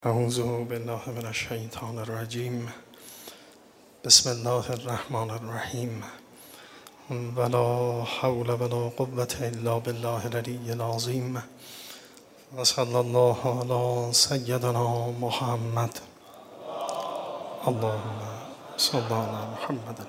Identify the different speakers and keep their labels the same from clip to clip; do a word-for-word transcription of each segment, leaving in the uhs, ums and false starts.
Speaker 1: اعوذ بالله من الشیطان الرجیم. بسم الله الرحمن الرحیم. ولا حول ولا قوة الا بالله العلی العظیم. و صلی الله علی سیدنا محمد. اللهم صل علی محمد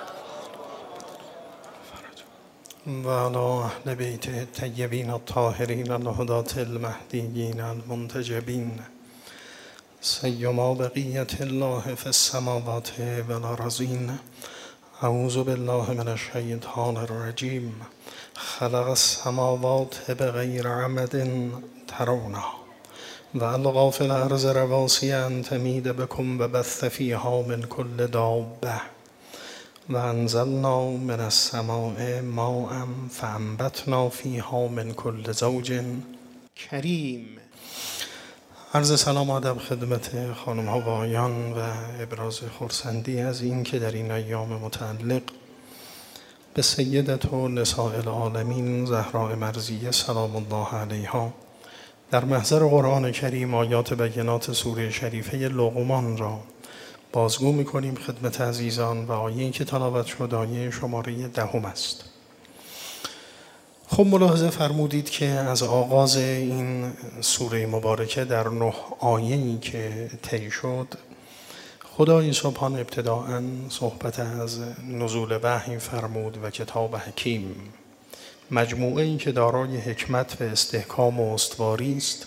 Speaker 1: و علی اهل بیت الطیبین الطاهرین الهداة المهدیین المنتجبین، سیما بقیت الله فی السماوات والارضین. اعوذ بالله من الشیطان الرجیم. خلق السماوات بغیر عمد ترونها و القی فی الارض رواسی ان تمید بکم و بث فیها من کل دابة و انزلنا من السماء ماء فانبتنا فیها من کل زوج کریم. عرض سلام و ادب خدمت خانم ها و آقایان و ابراز خرسندی از این که در این ایام متعلق به سیدة نساء العالمین زهراء مرضیه سلام الله علیها در محضر قرآن کریم آیات بینات سوره شریفه لقمان را بازگو می‌کنیم خدمت عزیزان و آیه‌ای که تلاوت شد آیه شماره دهم است. خب ملاحظه فرمودید که از آغاز این سوره مبارکه در نه آیه‌ای که طی شد خدای سبحان ابتداءً صحبت از نزول وحی فرمود و کتاب حکیم، مجموعه‌ای که دارای حکمت و استحکام و استواری است.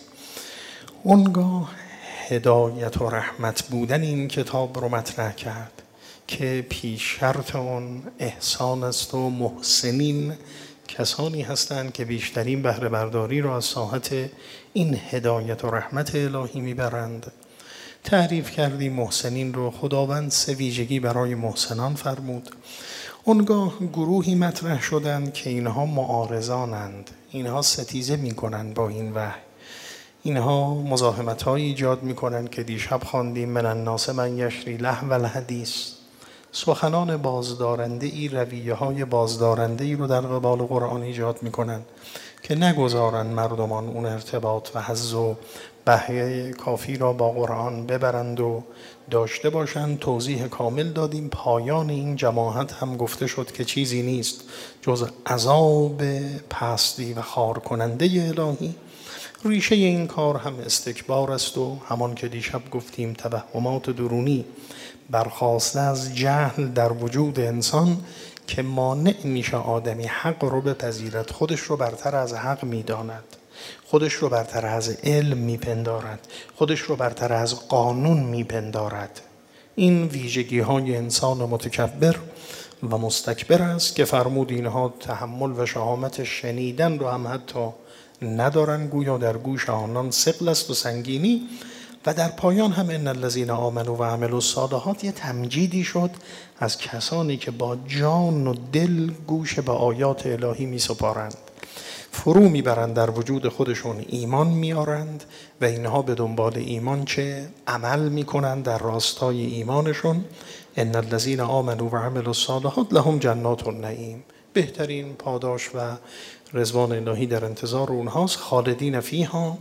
Speaker 1: اونگاه هدایت و رحمت بودن این کتاب رو مطرح کرد که پیش شرط اون احسان است و محسنین کسانی هستند که بیشترین بهره برداری را از ساحت این هدایت و رحمت الهی میبرند. تعریف کردیم محسنین رو خداوند سه ویژگی برای محسنان فرمود. اونگاه گروهی مطرح شدند که اینها معارضانند، اینها ستیزه میکنند با این وحی، اینها مزاحمت های ایجاد میکنند که دیشب خواندیم من الناس من یشری لهو الحدیث، سخنان بازدارنده ای رویه های بازدارنده ای رو در قبال قرآن ایجاد میکنن که نگذارن مردمان اون ارتباط و حظ و بهره کافی را با قرآن ببرند و داشته باشند. توضیح کامل دادیم. پایان این جماعت هم گفته شد که چیزی نیست جز عذاب پستی و خار کننده الهی. ریشه این کار هم استکبار است و همان که دیشب گفتیم توهمات درونی برخاسته از جهل در وجود انسان که مانع میشه آدمی حق رو بپذیرد، خودش رو برتر از حق میداند، خودش رو برتر از علم میپندارد، خودش رو برتر از قانون میپندارد. این ویژگی های انسان متکبر و مستکبر است که فرمود اینها تحمل و شهامت شنیدن رو هم حتی ندارن، گویا در گوش آنان ثقل است و سنگینی. و در پایان هم ان الذین آمنوا و عملوا الصالحات یه تمجیدی شد از کسانی که با جان و دل گوش به آیات الهی می سپارند، فرو میبرند در وجود خودشون، ایمان میارند و اینها به دنبال ایمان چه عمل میکنند در راستای ایمانشون. ان الذین آمنوا و عملوا الصالحات لهم جنات النعیم، بهترین پاداش و رضوان الهی در انتظار اونهاست. خالدین فیها،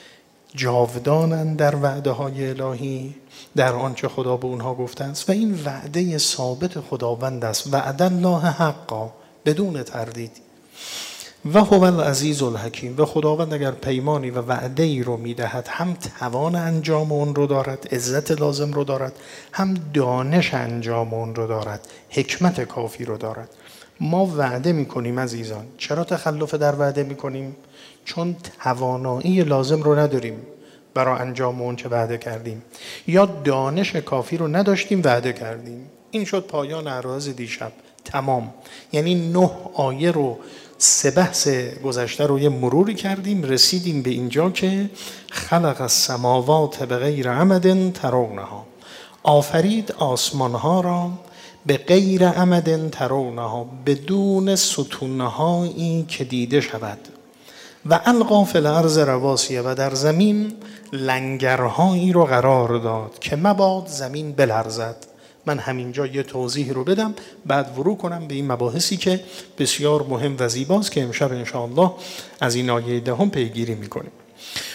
Speaker 1: جاودانند در وعده های الهی، در آنچه خدا به اونها گفته است و این وعده ثابت خداوند است. وعد الله حقا، بدون تردید. و هو العزیز الحکیم، و خداوند اگر پیمانی و وعده ای رو میدهد هم توان انجام اون رو دارد، عزت لازم رو دارد، هم دانش انجام اون رو دارد، حکمت کافی رو دارد. ما وعده میکنیم عزیزان، چرا تخلف در وعده میکنیم؟ چون توانایی لازم رو نداریم برای انجام اون چه وعده کردیم، یا دانش کافی رو نداشتیم وعده کردیم. این شد پایان عرایض دیشب. تمام. یعنی نه آیه رو، سه بحث گذشته رو یه مروری کردیم، رسیدیم به اینجا که خلق السماوات بغیر عمد ترونها، آفرید آسمانها را به غیر عمد ترونها، بدون ستونهایی که دیده شود. و القی فی الارض رواسیه، و در زمین لنگرهایی رو قرار داد که مباد زمین بلرزد. من همینجا یه توضیح رو بدم بعد ورود کنم به این مباحثی که بسیار مهم و زیباست که امشب انشاءالله از این آیه دهم پیگیری میکنیم.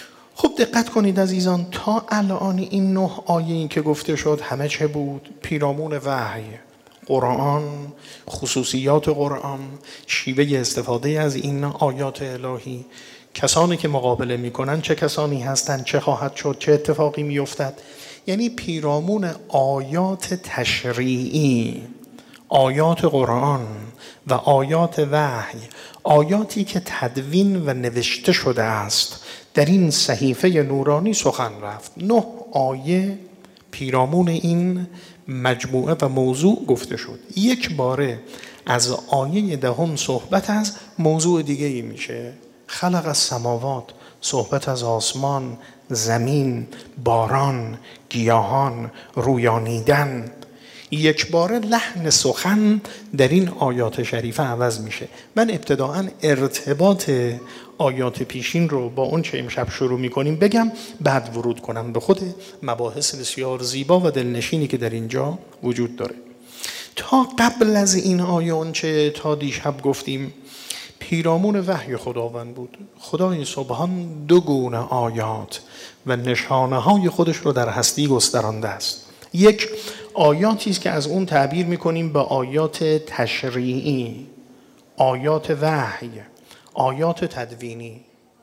Speaker 1: خب دقت کنید عزیزان، تا الان این نه آیه این که گفته شد همه چه بود؟ پیرامون وحی، قرآن، خصوصیات قرآن، شیوه استفاده از این آیات الهی، کسانی که مقابله میکنن چه کسانی هستند، چه خواهد شد، چه اتفاقی میافتد. یعنی پیرامون آیات تشریعی، آیات قرآن و آیات وحی، آیاتی که تدوین و نوشته شده است در این صحیفه نورانی سخن رفت. نه آیه پیرامون این مجموعه و موضوع گفته شد. یک باره از آیه دهم صحبت از موضوع دیگه ای میشه. خلق السماوات، صحبت از آسمان، زمین، باران، گیاهان، رویانیدن. یک باره لحن سخن در این آیات شریفه عوض میشه. من ابتداعاً ارتباط آیات پیشین رو با اون چه امشب شروع میکنیم بگم، بعد ورود کنم به خود مباحث بسیار زیبا و دلنشینی که در اینجا وجود داره. تا قبل از این آیه اون چه تا دیشب گفتیم پیرامون وحی خداوند بود. خدای سبحان دو گونه آیات و نشانه های خودش رو در هستی گسترانده است. یک آیاتی است که از اون تعبیر میکنیم به آیات تشریعی، آیات وحی، آیات تدوینی،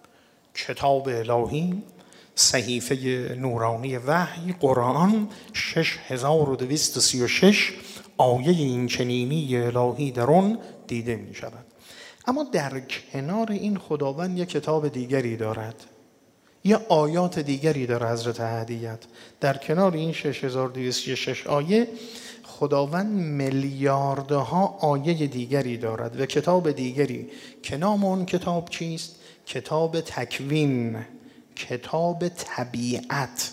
Speaker 1: کتاب الهی، صحیفه نورانی وحی، قرآن، شش هزار و دویست و سی و شش آیه این چنینی الهی در اون دیده می شود. اما در کنار این خداوند یک کتاب دیگری دارد، یه آیات دیگری داره حضرت احدیت. در کنار این شش هزار و دویست و سی و شش آیه خداوند میلیاردها آیه دیگری دارد و کتاب دیگری که نام اون کتاب چیست؟ کتاب تکوین، کتاب طبیعت.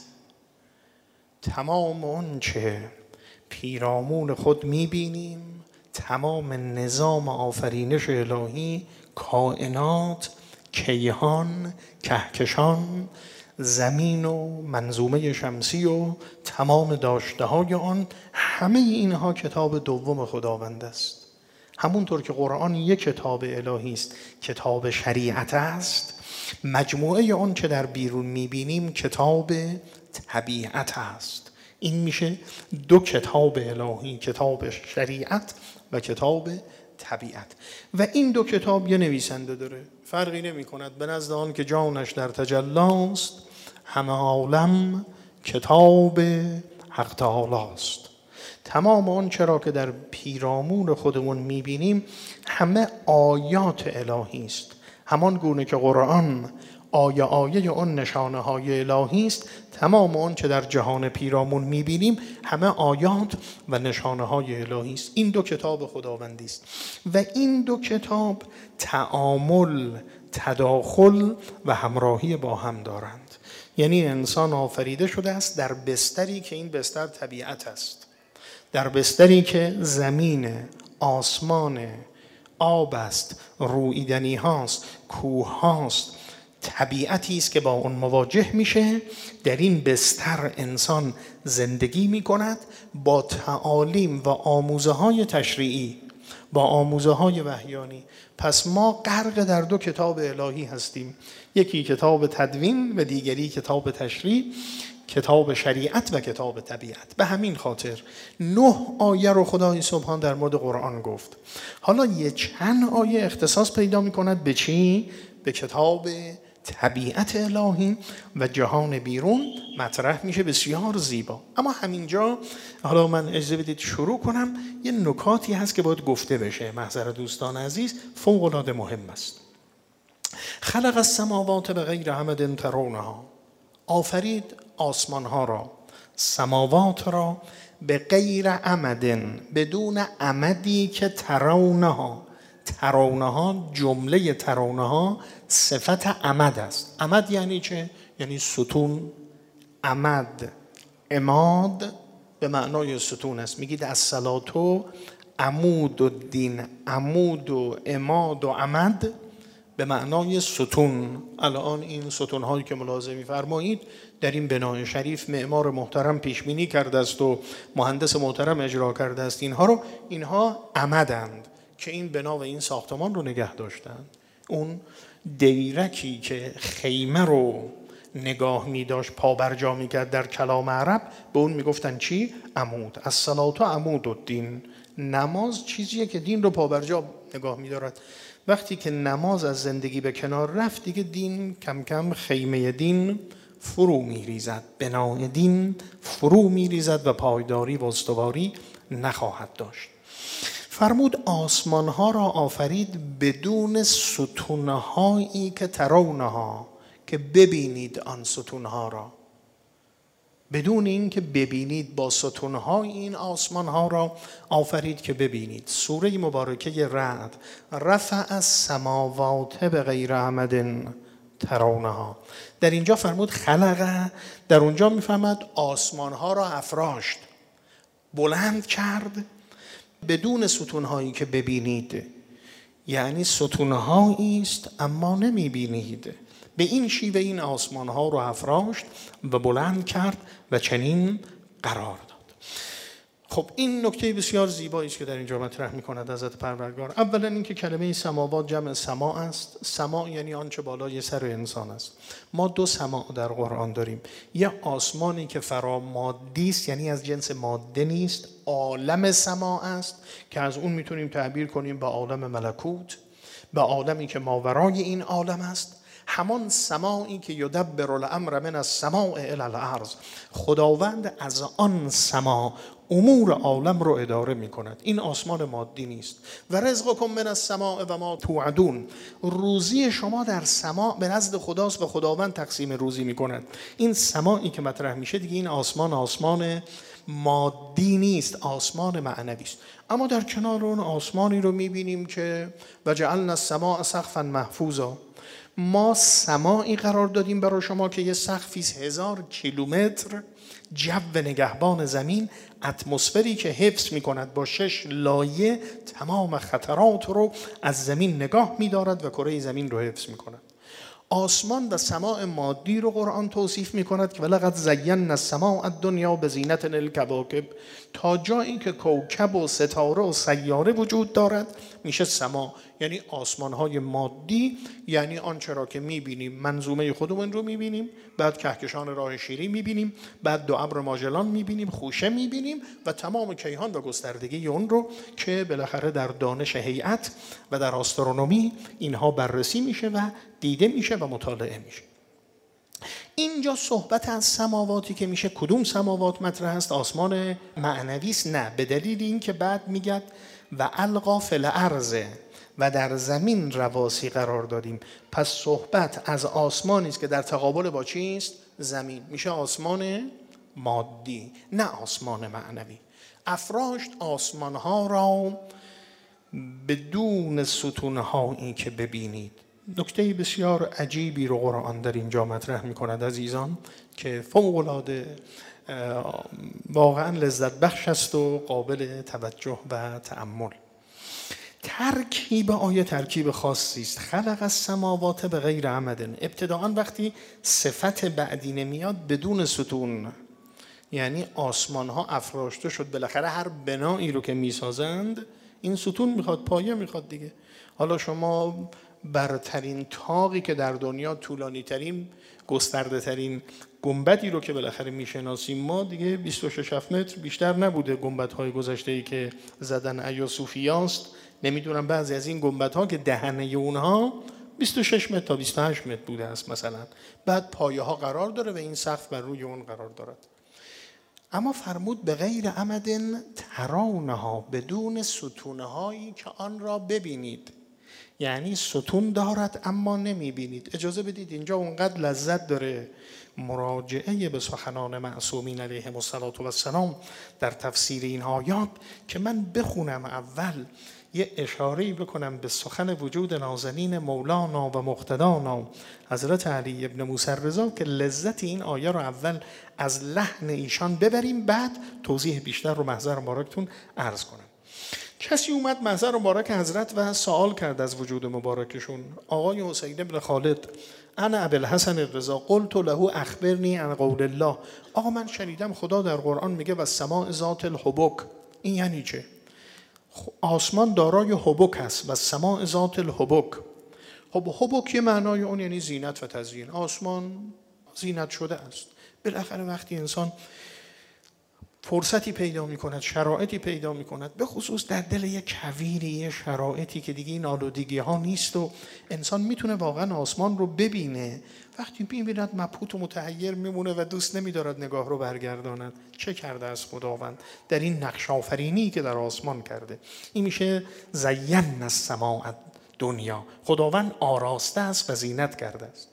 Speaker 1: تمام اون چه پیرامون خود میبینیم، تمام نظام آفرینش الهی، کائنات، کیهان، کهکشان، زمین و منظومه شمسی و تمام داشته های آن، همه اینها کتاب دوم خداوند است. همونطور که قرآن یک کتاب الهی است، کتاب شریعت است، مجموعه آن چه در بیرون میبینیم کتاب طبیعت است. این میشه دو کتاب الهی، کتاب شریعت و کتاب طبیعت. و این دو کتاب یه نویسنده داره، فرقی نمی کند. به نزد آن که جانش در تجلاست، همه عالم کتاب حق تعالی است. تمام آن چرا که در پیرامون خودمون میبینیم همه آیات الهی است. همان گونه که قرآن آیه آیه اون نشانه های الهی است، تمام اون چه در جهان پیرامون میبینیم همه آیات و نشانه های الهی است. این دو کتاب خداوندی است و این دو کتاب تعامل، تداخل و همراهی با هم دارند. یعنی انسان آفریده شده است در بستری که این بستر طبیعت است، در بستری که زمین، آسمان، آب است، رویدنی هاست، کوه هاست، طبیعتی است که با اون مواجه میشه. در این بستر انسان زندگی میکند با تعالیم و آموزه های تشریعی، با آموزه های وحیانی. پس ما غرق در دو کتاب الهی هستیم، یکی کتاب تدوین و دیگری کتاب تشریع، کتاب شریعت و کتاب طبیعت. به همین خاطر نه آیه رو خدای سبحان در مورد قرآن گفت. حالا یه چند آیه اختصاص پیدا میکند به چی؟ به کتاب طبیعت الهی و جهان بیرون مطرح میشه، بسیار زیبا. اما همینجا حالا من اجازه بدید شروع کنم. یه نکاتی هست که باید گفته بشه، محضر دوستان عزیز، فوق العاده مهم است. خلق السماوات بغیر عمد ترونها، آفرید آسمان ها را، سماوات را، به غیر عمد، بدون عمدی که ترونها. ترونها، جمله ترونها صفت عمد است. عمد یعنی چه؟ یعنی ستون. عمد، عماد به معنای ستون است. میگید الصلاة عمود الدین، عمود و عماد و عمد به معنای ستون. الان این ستون هایی که ملاحظه می‌فرمایید در این بنای شریف معمار محترم پیش بینی کرده است و مهندس محترم اجرا کرده است، اینها رو، اینها عمدند که این بنا و این ساختمان رو نگه داشتند. اون دیرکی که خیمه رو نگاه می داشت، پا برجا می کرد در کلام عرب، به اون می گفتن چی؟ عمود. الصلاة عمود الدین. نماز چیزیه که دین رو پا برجا نگاه می دارد. وقتی که نماز از زندگی به کنار رفت، دیگه دین کم کم، خیمه دین فرو می ریزد، بنای دین فرو می ریزد و پایداری و استواری نخواهد داشت. فرمود آسمان ها را آفرید بدون ستونهایی که ترونها، که ببینید آن ستونها را، بدون این که ببینید، با ستونهای این آسمان ها را آفرید که ببینید. سوره مبارکه رعد، رفع السماوات بغیر عمد ترونها، در اینجا فرمود خلق، در اونجا میفهمد آسمان ها را افراشت، بلند کرد بدون ستونهایی که ببینید، یعنی ستونهایی است اما نمیبینید. به این شیوه این آسمان ها رو افراشت و بلند کرد و چنین قرار داد. خب این نکته بسیار زیبایی است که در اینجا مطرح می‌کند حضرت پروردگار. اولا اینکه کلمه سماوات جمع سما است. سما یعنی آنچه بالای سر انسان است. ما دو سما در قرآن داریم. یه آسمانی که فرامادی است، یعنی از جنس ماده نیست، عالم سما است که از اون میتونیم تعبیر کنیم به عالم ملکوت، به عالمی که ماورای این عالم است. همان سمایی که یدبر الامر من السماء الی الارض، خداوند از آن سما امور عالم رو اداره می کند. این آسمان مادی نیست. و رزقکم من السماء و ما توعدون، روزی شما در سما به نزد خداست و خداوند تقسیم روزی می کند. این سمایی که مطرح میشه دیگه، این آسمان آسمان مادی نیست، آسمان معنوی است. اما در کنار اون آسمانی رو می بینیم که و جعلنا السماء سقفا محفوظا، ما سمایی قرار دادیم برای شما که یه سقفی هزار کیلومتر، جو نگهبان زمین، اتمسفری که حفظ می کند با شش لایه تمام خطرات رو از زمین نگاه می دارد و کره زمین رو حفظ می کند. آسمان و سماع مادی رو قرآن توصیف می کند که ولقد زینا السماء الدنیا بزینة الکواکب، تا جایی که کوکب و ستاره و سیاره وجود دارد میشه سما، یعنی آسمان های مادی، یعنی آنچه را که می بینیم، منظومه خودمون رو می بینیم، بعد کهکشان راه شیری می بینیم، بعد دو ابر ماجلان می بینیم، خوشه می بینیم و تمام کیهان و گستردگی اون رو که بالاخره در دانش هیئت و در آسترونومی اینها بررسی میشه و دیده میشه و مطالعه میشه. اینجا صحبت از سماواتی که میشه، کدوم سماوات مطرح است؟ آسمان معنوی است؟ نه، به دلیل این که بعد میگه و القا فی الارض، و در زمین رواسی قرار دادیم. پس صحبت از آسمانی است که در تقابل با چیست؟ زمین. میشه آسمان مادی، نه آسمان معنوی. افراشت آسمان ها را بدون ستون هایی که ببینید. نکته بسیار عجیبی رو قرآن در اینجا مطرح می کند عزیزان، که فوق العاده واقعا لذت بخش است و قابل توجه و تأمل. ترکیب آیه ترکیب خاصی است. خلق السماوات بغیر عمد، ابتداءً وقتی صفت بعدی نمیاد بدون ستون، یعنی آسمان ها افراشته شد. بالاخره هر بنایی رو که میسازند این ستون میخواد، پایه میخواد دیگه. حالا شما برترین تاقی که در دنیا، طولانی ترین، گسترده ترین گنبدی رو که بالاخره میشناسیم ما، دیگه بیست و شش متر بیشتر نبوده. گنبدهای گذشته‌ای که زدن ایا صوفیاست، نمیدونم بعضی از این گنبدها که دهنه اونها بیست و شش متر تا بیست و هشت متر بوده است مثلا، بعد پایه ها قرار داره و این سقف بر روی اون قرار دارد. اما فرمود به غیر عمد ترونها، بدون ستونهایی که آن را ببینید. یعنی ستون دارد اما نمی بینید. اجازه بدید اینجا اونقدر لذت داره مراجعه به سخنان معصومین علیهم السلام در تفسیر این آیات که من بخونم اول یه اشاره‌ای بکنم به سخن وجود نازنین مولانا و مقتدانا حضرت علی ابن موسی رضا که لذت این آیه رو اول از لحن ایشان ببریم، بعد توضیح بیشتر رو محضر مبارکتون عرض کنم. کسی اومد محضر مبارک حضرت و سوال کرد از وجود مبارکشون. آقای حسین بن خالد، انا ابوالحسن الرضا قلت له اخبرنی عن قول الله، آقا من شنیدم خدا در قرآن میگه و السماء ذات الحبک. این یعنی چه؟ آسمان دارای حبک است و السماء ذات الحبک. خب حبک یه معنای اون یعنی زینت و تزیین. آسمان
Speaker 2: زینت شده است. بالاخره وقتی انسان فرصتی پیدا می کند، شرایطی پیدا می کند، به خصوص در دل یک کویری، یک شرایطی که دیگه این آلودگی ها نیست و انسان میتونه واقعا آسمان رو ببینه، وقتی میبیند مبهوت و متحیر میمونه و دوست نمیدارد نگاه رو برگرداند. چه کرده از خداوند در این نقش آفرینی که در آسمان کرده؟ این میشه زین السماء دنیا، خداوند آراسته است و زینت کرده است.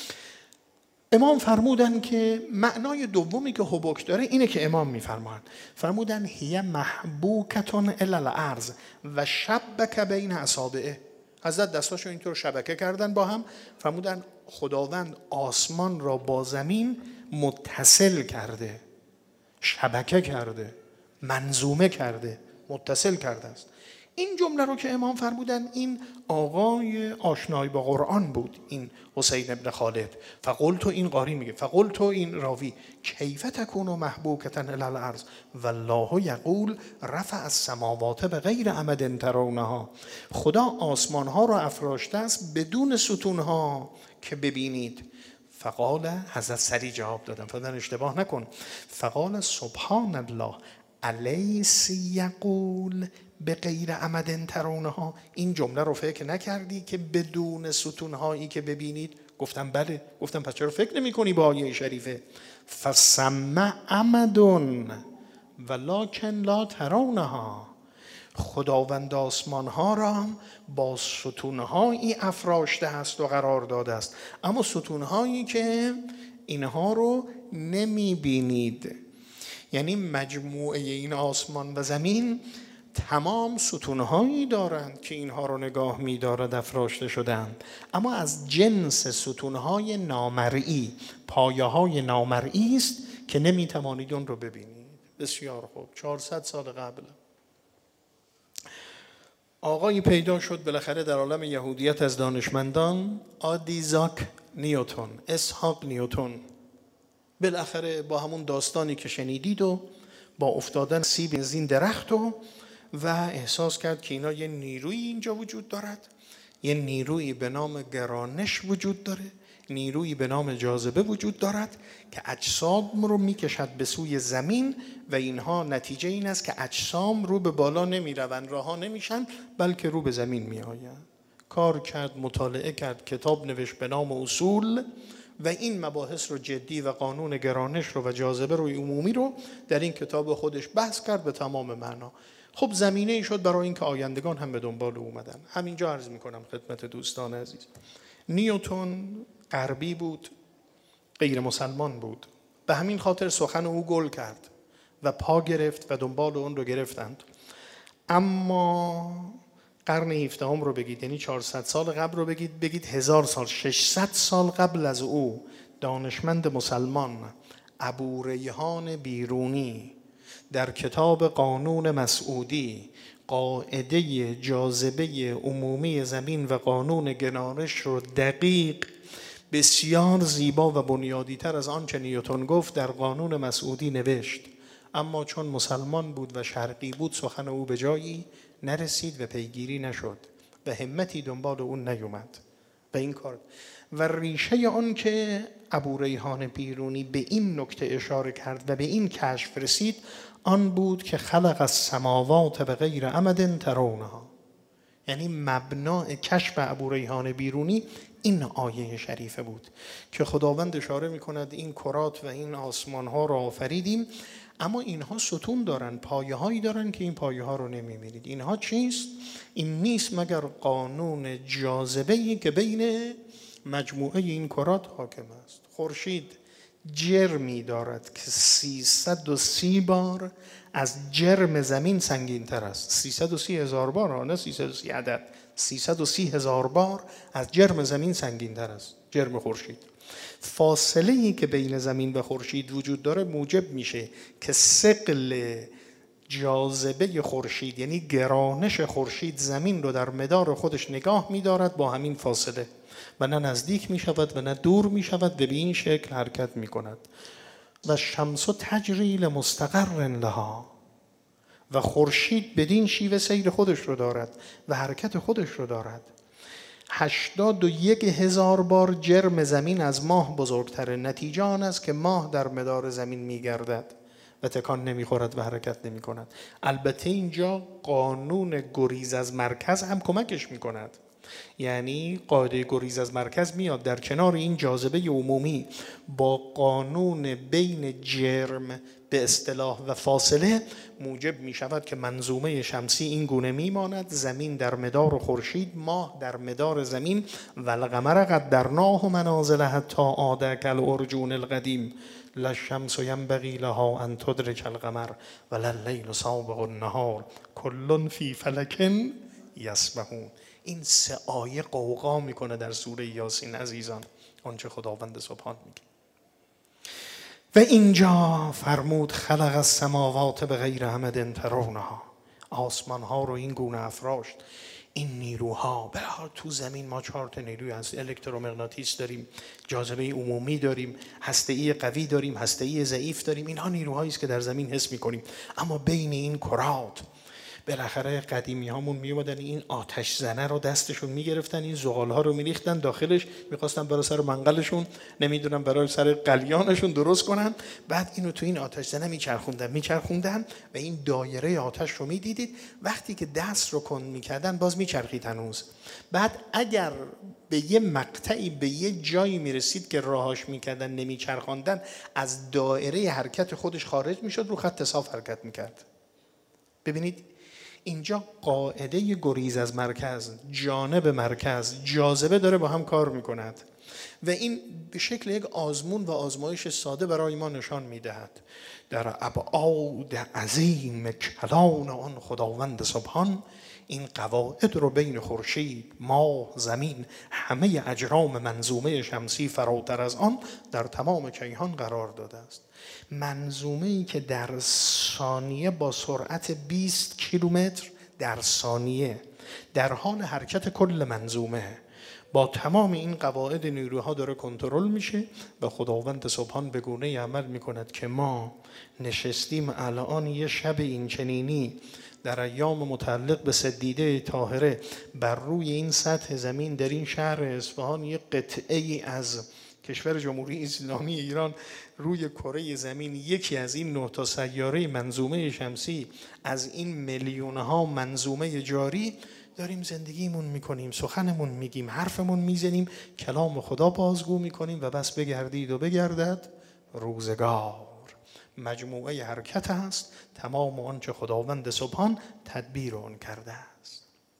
Speaker 2: امام فرمودن که معنای دومی که حبک داره اینه که امام میفرمایند، فرمودن هی محبوکتون الی الارض و شبک بین اصابعه. حضرت دستاشو اینطور شبکه کردن با هم، فرمودن خداوند آسمان را با زمین متصل کرده، شبکه کرده، منظومه کرده، متصل کرده است. این جمله رو که امام فرمودن، این آقای آشنای با قرآن بود، این حسین ابن خالد. فقلتو، این قاری میگه، فقلتو این راوی، کیف تکون محبوکة الی الارض والله یقول رفع السماوات بغیر عمد ترونها. خدا آسمان ها را افراشته است بدون ستون ها که ببینید. فقال، حضرت سری جواب دادن، فرمودن اشتباه نکن، فقال سبحان الله الیس یقول به غیر عمد ترونها. این جمله رو فکر نکردی که بدون ستونهایی که ببینید؟ گفتم بله. گفتم پس چرا فکر نمی کنی با آیه شریفه فسمع عمد ولکن لا ترونها؟ خداوند آسمان ها را با ستونهایی افراشته است و قرار داده است، اما ستونهایی که اینها رو نمی بینید. یعنی مجموعه این آسمان و زمین تمام ستونهایی دارند که اینها رو نگاه می دارد افراشته شدند، اما از جنس ستونهای نامرئی، پایه های نامرئی است که نمی توانید اون رو ببینید. بسیار خوب. چهارصد سال قبل آقایی پیدا شد بالاخره در عالم یهودیت از دانشمندان، آیزاک نیوتن، اسحاق نیوتن. بالاخره با همون داستانی که شنیدید و با افتادن سیب از این درخت و و احساس کرد که اینا یه نیروی اینجا وجود دارد، یه نیروی به نام گرانش وجود داره، نیروی به نام جاذبه وجود دارد که اجسام رو میکشد به سوی زمین و اینها نتیجه این است که اجسام رو به بالا نمیروند، رها نمیشن، بلکه رو به زمین میآیند. کار کرد، مطالعه کرد، کتاب نوشت به نام اصول و این مباحث رو جدی و قانون گرانش رو و جاذبه روی عمومی رو در این کتاب خودش بحث کرد به تمام معنا. خب زمینه ای شد برای اینکه آیندگان هم به دنبال اومدن. همینجا عرض میکنم خدمت دوستان عزیز، نیوتن غربی بود، غیر مسلمان بود، به همین خاطر سخن او گل کرد و پا گرفت و دنبال اون رو گرفتند. اما قرن هفدهم رو بگید، یعنی چهارصد سال قبل رو بگید، بگید هزار سال، ششصد سال قبل از او، دانشمند مسلمان ابو ریحان بیرونی در کتاب قانون مسعودی قاعده جاذبه عمومی زمین و قانون گرانش رو دقیق، بسیار زیبا و بنیادی تر از آنچه نیوتن گفت در قانون مسعودی نوشت. اما چون مسلمان بود و شرقی بود، سخن او به جایی نرسید و پیگیری نشد و همتی دنبال اون نیومد و این کار. و ریشه آن که ابو ریحان بیرونی به این نکته اشاره کرد و به این کشف رسید، آن بود که خلق السماوات بغیر عمد ترونها. یعنی مبنای کشف ابو ریحان بیرونی این آیه شریفه بود که خداوند اشاره می‌کند این کرات و این آسمان‌ها را آفریدیم، اما اینها ستون دارن، پایه هایی دارن که این پایه ها رو نمی‌بینید. اینها چیست؟ این نیست مگر قانون جاذبه‌ای که بین مجموعه این کرات حاکم است. خورشید جرمی دارد که سیصد و سی بار از جرم زمین سنگین تر است. سیصد و سی هزار بار، نه سیصد و سی عدد، سیصد و سی هزار بار از جرم زمین سنگین تر است جرم خورشید. فاصله‌ای که بین زمین و خورشید وجود داره موجب میشه که ثقل جاذبه خورشید، یعنی گرانش خورشید، زمین رو در مدار خودش نگاه می‌دارد با همین فاصله و نه نزدیک می‌شود و نه دور می‌شود و به این شکل حرکت می‌کند. و شمس تجری لمستقر لها، و خورشید بدین شیوه سیر خودش رو دارد و حرکت خودش رو دارد. هشتاد و یک هزار بار جرم زمین از ماه بزرگتره. نتیجه آن است که ماه در مدار زمین میگردد و تکان نمیخورد و حرکت نمی کند. البته اینجا قانون گریز از مرکز هم کمکش میکند. یعنی قاعده گریز از مرکز میاد در کنار این جاذبه عمومی با قانون بین جرم به اصطلاح و فاصله موجب می شود که منظومه شمسی این گونه می ماند: زمین در مدار خورشید، ماه در مدار زمین، و القمر قدرناه منازل حتی عاد کالعرجون القدیم، لا الشمس ینبغی لها ان تدرک القمر ولا اللیل سابق النهار کل فی فلک یسبحون. این سه آیه قوقا میکنه در سوره یاسین عزیزان آنچه خداوند سبحان میگه. و اینجا فرمود خلق السماوات بغیر عمد ترونها، آسمان ها رو این گونه افراشت. این نیروها به حال تو زمین ما چهار تا نیروی هست: الکترومغناطیس داریم، جاذبه عمومی داریم، هسته‌ای قوی داریم، هسته‌ای ضعیف داریم. اینها نیروهایی است که در زمین حس می‌کنیم. اما بین این کرات بالاخره قدیمی هامون میومدن این آتش زنه رو دستشون میگرفتن، این زغال ها رو میریختن داخلش، میخواستن برای سر منقلشون، نمیدونم برای سر قلیانشون درست کنن. بعد اینو تو این آتش زنه میچرخوندن میچرخوندن و این دایره آتش رو میدیدید. وقتی که دست رو کند میکردن باز میچرخید هنوز. بعد اگر به یه مقطعی به یه جایی میرسید که راهاش میکردن نمیچرخاندن، از دایره حرکت خودش خارج میشد، رو خط صاف حرکت میکرد. ببینید اینجا قاعده گریز از مرکز، جانب مرکز، جاذبه داره با هم کار میکند و این به شکل یک آزمون و آزمایش ساده برای ما نشان میدهد. در ابعاد عظیم کلان آن خداوند سبحان، این قواعد رو بین خورشید، ماه، زمین، همه اجرام منظومه شمسی فراتر از آن در تمام کیهان قرار داده است. منظومه‌ای که در ثانیه با سرعت بیست کیلومتر در ثانیه در حال حرکت کل منظومه با تمام این قواعد نیروها داره کنترل میشه و خداوند سبحان به گونه‌ای عمل میکند که ما نشستیم الان یه شب این چنینی در ایام متعلق به سدیده طاهره بر روی این سطح زمین در این شهر اصفهان، یک قطعه‌ای از کشور جمهوری اسلامی ایران روی کره زمین، یکی از این نه تا سیاره منظومه شمسی از این میلیون ها منظومه جاری، داریم زندگیمون میکنیم، سخنمون میگیم، حرفمون میزنیم، کلام خدا بازگو میکنیم و بس بگردید و بگردد روزگار. مجموعه حرکت است، تمام آنچه خداوند سبحان تدبیر آن کرده است.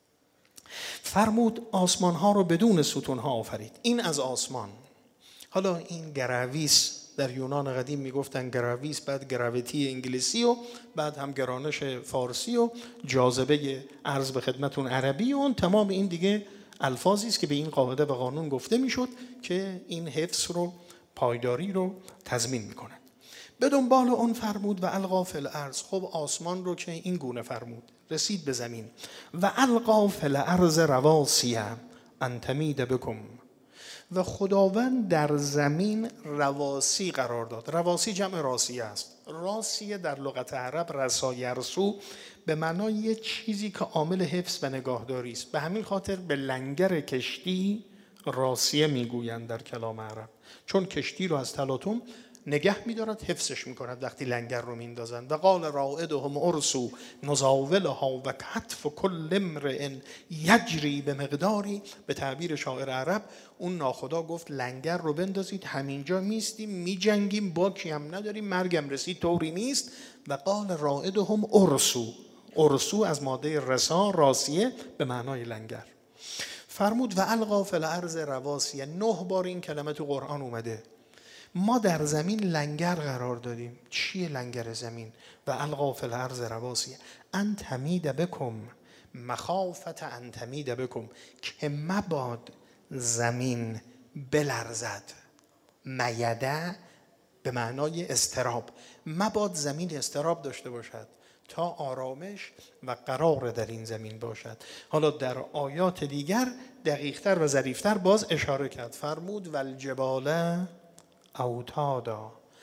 Speaker 2: فرمود آسمان ها رو بدون ستون ها آفرید. این از آسمان. حالا این گراویس در یونان قدیم میگفتن گراویس، بعد گراویتی انگلیسی و بعد هم گرانش فارسی و جاذبه عرض به خدمتون عربی و تمام این دیگه الفاظی است که به این قاعده و قانون گفته میشد که این حفظ رو، پایداری رو تضمین میکنه. به دنبال اون فرمود و القا فی الارض. خب آسمان رو که این گونه فرمود، رسید به زمین. و القا فی الارض رواسی ان تمید بکم. و خداوند در زمین رواسی قرار داد. رواسی جمع راسیه است. راسیه در لغت عرب رسا یرسو به معنای یه چیزی که عامل حفظ و نگاهداری است. به همین خاطر به لنگر کشتی راسیه میگویند در کلام عرب، چون کشتی رو از تلاطم نگه می‌دارد، حفظش می‌کند وقتی لنگر رو میندازند. و قال رائدهم ارسو نزاولها و کتف کل امرئ یجری به مقداری. به تعبیر شاعر عرب اون ناخدا گفت لنگر رو بندازید، همینجا میستیم میجنگیم، باکی هم نداریم، مرگم رسید طوری نیست. و قال رائدهم ارسو. ارسو از ماده رسا، راسیه به معنای لنگر. فرمود و القا فی الارض رواسی. نه بار این کلمه تو قرآن اومده. ما در زمین لنگر قرار دادیم. چیه لنگر زمین؟ و القا فی الارض رواسی ان تمید بکم، مخافت ان تمید بکم، که مباد زمین بلرزد. میده به معنای استراب، مباد زمین استراب داشته باشد تا آرامش و قرار در این زمین باشد. حالا در آیات دیگر دقیق‌تر و ظریف‌تر باز اشاره کرد. فرمود و الجبال اوتادا.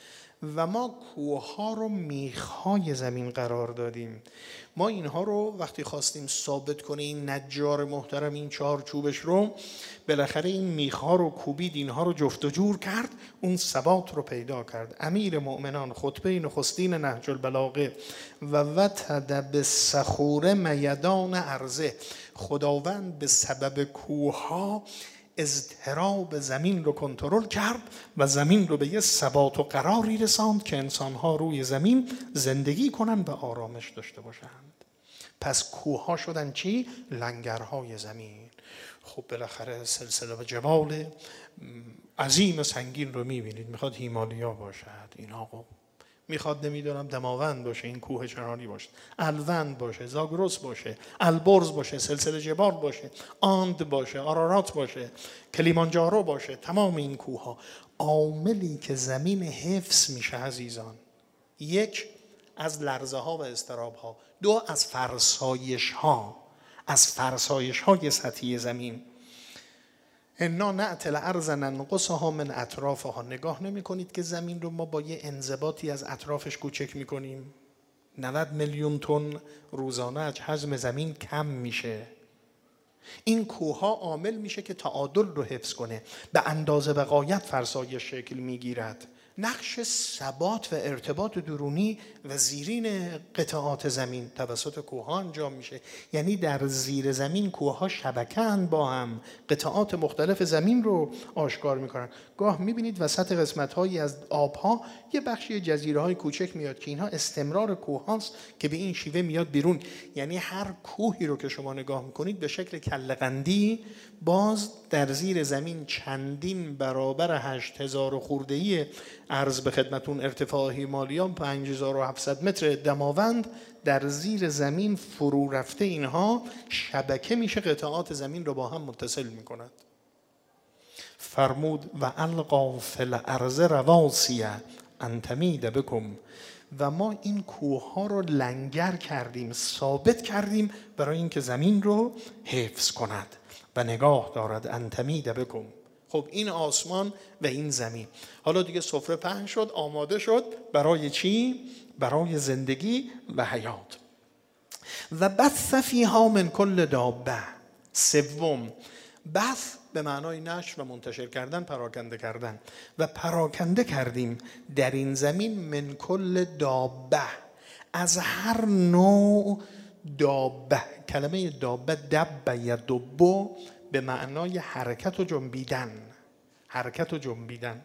Speaker 2: و ما کوه‌ها رو میخ‌های زمین قرار دادیم. ما اینها رو وقتی خواستیم ثابت کنه این نجار محترم این چارچوبش رو، بالاخره این میخ‌ها رو کوبید، اینها رو جفت و جور کرد، اون ثبات رو پیدا کرد. امیر مؤمنان خطبه نخستین نهج البلاغه و وتد بالصخور میدان ارضه، خداوند به سبب کوه‌ها اضطراب زمین رو کنترل کرد و زمین رو به یه ثبات و قراری رساند که انسان‌ها روی زمین زندگی کنن و آرامش داشته باشند. پس کوه‌ها شدن چی؟ لنگرهای زمین. خب بالاخره سلسله و جبال عظیم سنگین رو می‌بینید، میخواد هیمالیا باشد، اینا خب میخواد نمیدونم دماوند باشه، این کوه چناری باشه، الوند باشه، زاگرس باشه، البرز باشه، سلسله جبال باشه، آند باشه، آرارات باشه، کلیمانجارو باشه، تمام این کوه ها عاملی که زمین حفظ میشه عزیزان. یک، از لرزه ها و اضطراب ها. دو، از فرسایش ها، از فرسایش های سطحی زمین. انا نأتی الارض ننقصها من اطرافها. نگاه نمی کنید که زمین رو ما با یه انضباطی از اطرافش کوچک می کنیم؟ نود میلیون تن روزانه از حجم زمین کم میشه. این کوه‌ها عامل میشه که تعادل رو حفظ کنه، به اندازه به غایت فرسایش شکل میگیرد. نقش ثبات و ارتباط درونی و زیرین قطعات زمین توسط کوه‌ها انجام میشه. یعنی در زیر زمین کوه‌ها شبکه‌اند با هم، قطعات مختلف زمین رو آشکار میکنن. گاه میبینید وسط قسمت‌هایی از آب‌ها یه بخشی جزیره‌های کوچک میاد که اینها استمرار کوه‌هاست که به این شیوه میاد بیرون. یعنی هر کوهی رو که شما نگاه میکنید به شکل کله‌قندی باز در زیر زمین چندین برابر هشت هزار خورده‌ای عرض به خدمتون ارتفاع هیمالیا پنج هزار و هفتصد متر دماوند در زیر زمین فرو رفته، اینها شبکه میشه، قطعات زمین رو با هم متصل میکند. فرمود و القا فی الارض رواسی ان تمید بکم، و ما این کوه ها رو لنگر کردیم، ثابت کردیم برای اینکه زمین رو حفظ کند و نگاه دارد. ان تمید بکم. خب این آسمان و این زمین. حالا دیگه سفره پهن شد، آماده شد برای چی؟ برای زندگی و حیات. و بث فیها من کل دابه. سوم، بث به معنای نشر و منتشر کردن، پراکنده کردن. و پراکنده کردیم در این زمین من کل دابه، از هر نوع دابه. کلمه دابه دبه یا دبو به معنای حرکت و جنبیدن، حرکت و جنبیدن.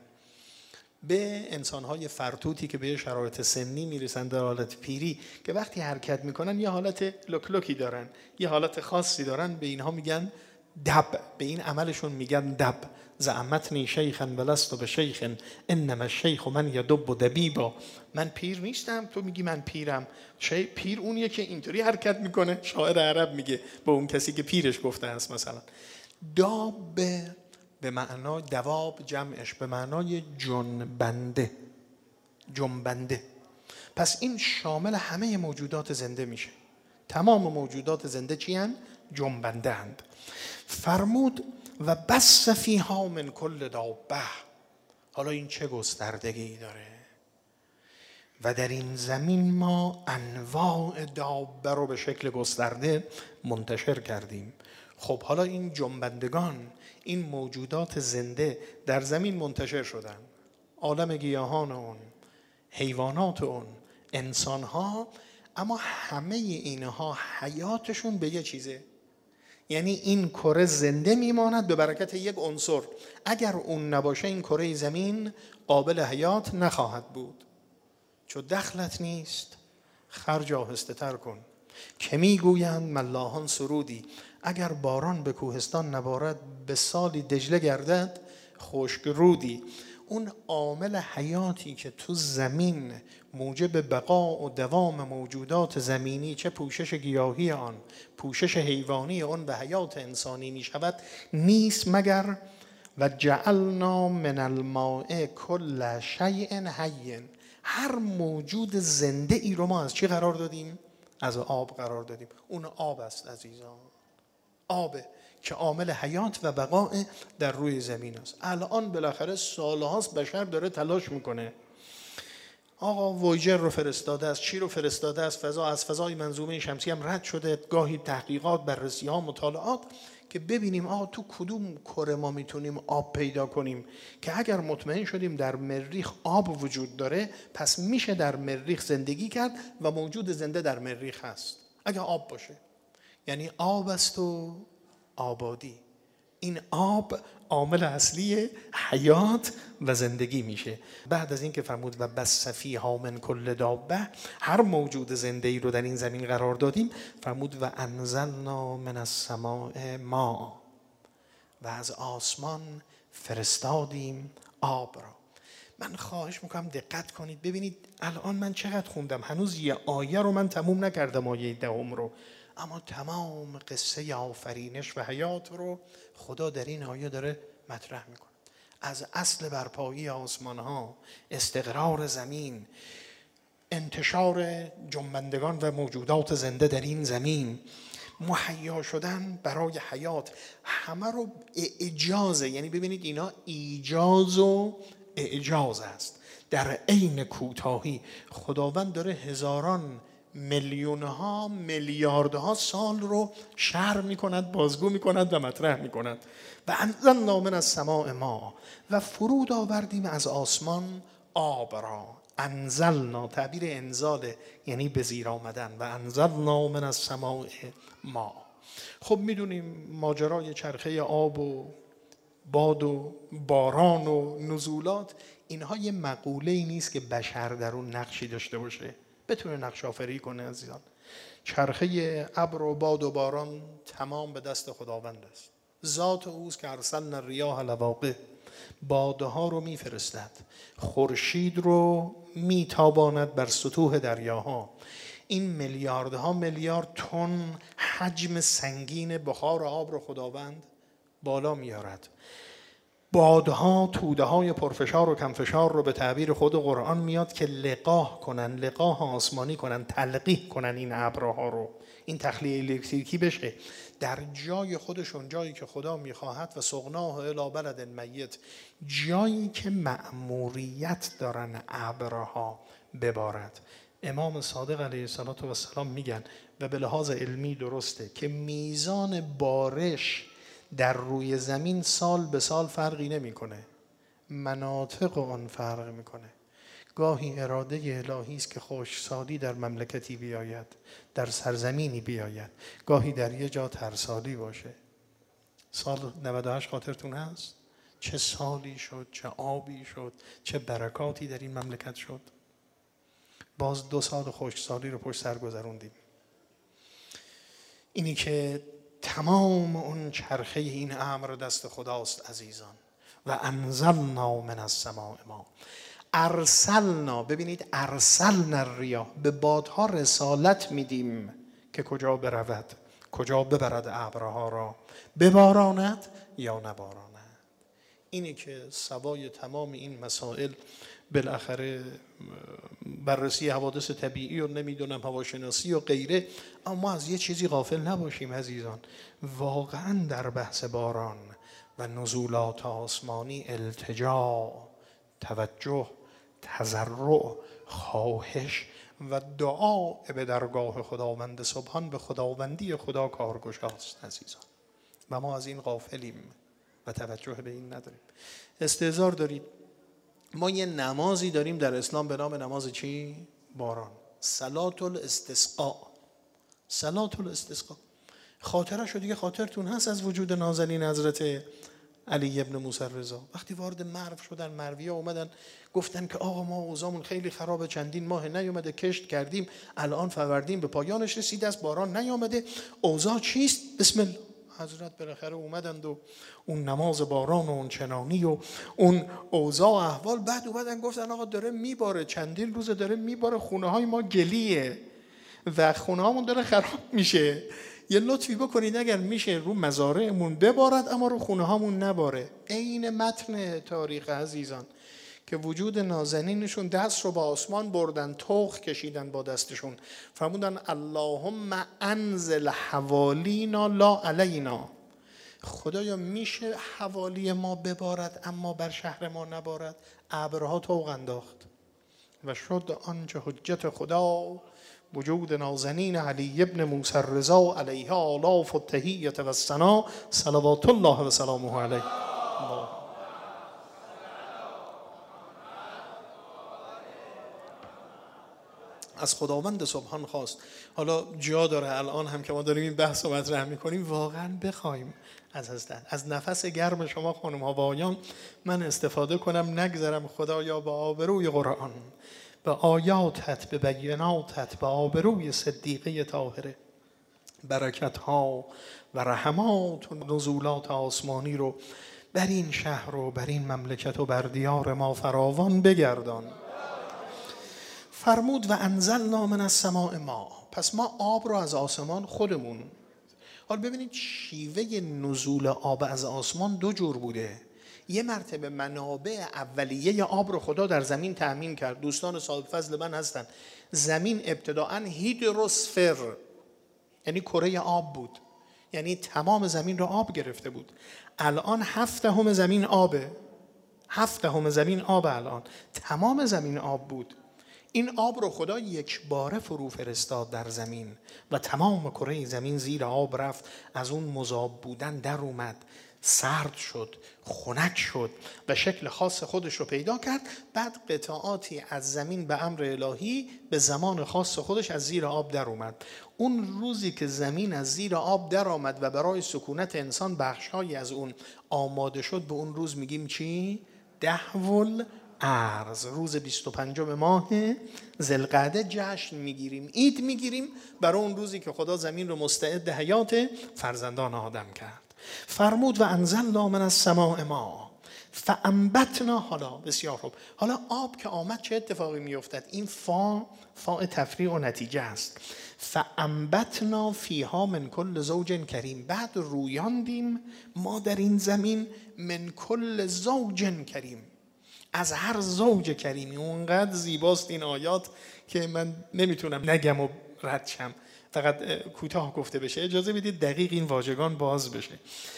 Speaker 2: به انسان‌های فرتوتی که به شرایط سنی میرسن در حالت پیری که وقتی حرکت میکنن یه حالت لکلکی دارن، یه حالت خاصی دارن، به اینها میگن دب، به این عملشون میگن دب. زعمتنی شیخا ولست به شیخ انما الشیخ من یدب و دبیبا. من پیر نیستم، تو میگی من پیرم. شی پیر اونیه که اینطوری حرکت میکنه. شاعر عرب میگه به اون کسی که پیرش گفته است. مثلا داب به معنای دواب، جمعش به معنای جنبنده، جنبنده. پس این شامل همه موجودات زنده میشه. تمام موجودات زنده چی هستند؟ جنبنده اند. فرمود و بث فیها من کل دابه. حالا این چه گستردگی داره؟ و در این زمین ما انواع دابه رو به شکل گسترده منتشر کردیم. خب حالا این جنبندگان، این موجودات زنده در زمین منتشر شدن، عالم گیاهان اون، حیوانات اون، انسانها، اما همه اینها حیاتشون به یه چیزه. یعنی این کره زنده میماند به برکت یک عنصر. اگر اون نباشه این کره زمین قابل حیات نخواهد بود. چون دخلت نیست خرج آهسته تر کن. که میگویند ملاحان سرودی، اگر باران به کوهستان نبارد به سالی دجله گردد خشک رودی. اون عامل حیاتی که تو زمین موجب بقا و دوام موجودات زمینی، چه پوشش گیاهی آن، پوشش حیوانی آن و حیات انسانی می شود، نیست مگر و جعلنا من الماء کل شیء حی. هر موجود زنده ای رو ما از چی قرار دادیم؟ از آب قرار دادیم. اون آب است عزیزان، آبه که عامل حیات و بقاء در روی زمین است. الان بالاخره سالهاست بشر داره تلاش میکنه آقا وویجر رو فرستاده است، چی رو فرستاده است، فضا از فضای منظومه شمسی هم رد شده، گاهی تحقیقات، بررسی ها، مطالعات که ببینیم آقا تو کدوم کره ما میتونیم آب پیدا کنیم که اگر مطمئن شدیم در مریخ آب وجود داره پس میشه در مریخ زندگی کرد و موجود زنده در مریخ هست اگر آب باشه. یعنی آب است و آبادی. این آب عامل اصلی حیات و زندگی میشه. بعد از این که فرمود و بث فیها من کل دابه، هر موجود زنده ای رو در این زمین قرار دادیم، فرمود و انزلنا من السماء ماء، و از آسمان فرستادیم آب را. من خواهش میکنم دقت کنید ببینید الان من چقدر خوندم، هنوز یه آیه رو من تموم نکردم، آیه دهم رو، اما تمام قصه آفرینش و حیات رو خدا در این آیه داره مطرح میکنه. از اصل برپایی آسمان ها، استقرار زمین، انتشار جنبندگان و موجودات زنده در این زمین، مهیا شدن برای حیات، همه رو اعجازه. یعنی ببینید اینا ایجاز و اعجاز است. در عین کوتاهی خداوند داره هزاران میلیون ها میلیارد ها سال رو شرح میکند، بازگو میکند و مطرح میکند. و انزلنا من السماء ماء، و فرود آوردیم از آسمان آب را. انزلنا تعبیر انزال یعنی به زیر آمدن. و انزلنا من السماء ماء. خب میدونیم ماجرای چرخه آب و باد و باران و نزولات، اینها یه مقوله ای نیست که بشر در اون نقشی داشته باشه بتونه نقش آفری کنه. عزیزان، چرخه ابر و باد و باران تمام به دست خداوند است. ذات اوست که ارسلنا الریاح لواقح، بادها رو میفرستد، خورشید رو میتاباند بر سطوح دریاها. این میلیاردها میلیارد تن حجم سنگین بخار آب رو خداوند بالا میارد. بادها توده های پرفشار و کمفشار رو به تعبیر خود قرآن میاد که لقاح کنن، لقاح آسمانی کنن، تلقیح کنن این ابرها رو، این تخلیه الکتریکی بشه در جای خودشون، جایی که خدا میخواهد. و سقناه الی بلد میت، جایی که مأموریت دارن ابرها ببارد. امام صادق علیه السلام میگن و به لحاظ علمی درسته که میزان بارش در روی زمین سال به سال فرقی نمیکنه، مناطق آن فرق میکنه. گاهی اراده الهی است که خشکسالی در مملکتی بیاید، در سرزمینی بیاید، گاهی در یه جا ترسالی باشه. سال نود و هشت خاطرتون هست؟ چه سالی شد، چه آبی شد، چه برکاتی در این مملکت شد. باز دو سال خشکسالی رو پشت سر گذروندیم. اینی که تمام اون چرخه این امر دست خداست عزیزان. و انزلنا من السماء ماء، ارسلنا، ببینید ارسلنا الریاح، به بادها رسالت میدیم که کجا برود، کجا ببرد ابرها را، بباراند یا نباراند. اینی که سوای تمام این مسائل بالاخره بررسی حوادث طبیعی و نمیدونم هواشناسی و غیره، اما از یه چیزی غافل نباشیم عزیزان، واقعا در بحث باران و نزولات آسمانی التجا، توجه، تضرع، خواهش و دعا به درگاه خداوند سبحان، به خداوندی خدا کارگشاست عزیزان، و ما از این غافلیم و توجه به این نداریم. استحضار دارید ما یه نمازی داریم در اسلام به نام نماز چی؟ باران، صلات الاستسقاء. صلات الاستسقاء خاطرش رو دیگه خاطرتون هست از وجود نازنین حضرت علی ابن موسی رضا. وقتی وارد مرو شدن، مرویه اومدن گفتن که آقا ما اوضاعمون خیلی خرابه، چندین ماه نیومده، کشت کردیم، الان فروردین به پایانش رسیده است، باران نیامده، اوضاع چیست؟ بسم الله. حضرت بالاخره اومدند و اون نماز باران و اون چنانی و اون اوضاع احوال، بعد اومدن گفتن آقا داره میباره، چندین روزه داره میباره، خونه های ما گلیه و خونه هامون داره خراب میشه، یه لطفی بکنید اگر میشه رو مزارعمون ببارد اما رو خونه هامون نباره. عین متن تاریخ عزیزان که وجود نازنینشون دست رو با آسمان بردن، طوق کشیدن با دستشون، فرمودن اللهم انزل حوالینا لا علینا، خدایا میشه حوالی ما ببارد اما بر شهر ما نبارد. ابرها طوق انداخت، و شد آنچه حجت خدا وجود نازنین علی ابن موسی الرضا علیه آلاف التحیة و الثنا صلوات الله و سلامه علیه. از خداوند سبحان خواست. حالا جا داره الان هم که ما داریم این بحث رو مطرح میکنیم واقعا بخوایم از حضرت، از نفس گرم شما خانم ها و آقایان من استفاده کنم، نگذرم خدایا به آبروی قرآن، به آیاتت، به بیاناتت، به آبروی صدیقه طاهره برکت ها و رحمات و نزولات آسمانی رو بر این شهر و بر این مملکت و بر دیار ما فراوان بگردان. فرمود و انزلنا من السماء ما، پس ما آب رو از آسمان خودمون. حالا ببینید شیوه نزول آب از آسمان دو جور بوده. یه مرتبه منابع اولیه آب رو خدا در زمین تأمین کرد. دوستان صاحب فضل من هستن، زمین ابتداعاً هیدروسفر یعنی کره آب بود، یعنی تمام زمین رو آب گرفته بود. الان هفت دهم زمین آبه، هفت دهم زمین آب، الان تمام زمین آب بود. این آب رو خدا یک باره فرو فرستاد در زمین و تمام کره زمین زیر آب رفت، از اون مذاب بودن در اومد، سرد شد، خنک شد و شکل خاص خودش رو پیدا کرد. بعد قطعاتی از زمین به امر الهی به زمان خاص خودش از زیر آب در اومد. اون روزی که زمین از زیر آب در آمد و برای سکونت انسان بخشهایی از اون آماده شد، به اون روز میگیم چی؟ دهول ارز. روز بیست و پنجم ماه ذوالقعده جشن میگیریم، عید میگیریم برای اون روزی که خدا زمین رو مستعد حیات فرزندان آدم کرد. فرمود و انزلنا من السماء ما فانبتنا. حالا بسیار خوب، حالا آب که آمد چه اتفاقی میافتد؟ این فا فاء تفریع و نتیجه است. فانبتنا فیها من کل زوج کریم، بعد رویاندیم ما در این زمین من کل زوج کریم، از هر زوج کریمی. اونقدر زیباست این آیات که من نمیتونم نگم و رد شم، فقط کوتاه گفته بشه. اجازه بدید دقیق این واژگان باز بشه.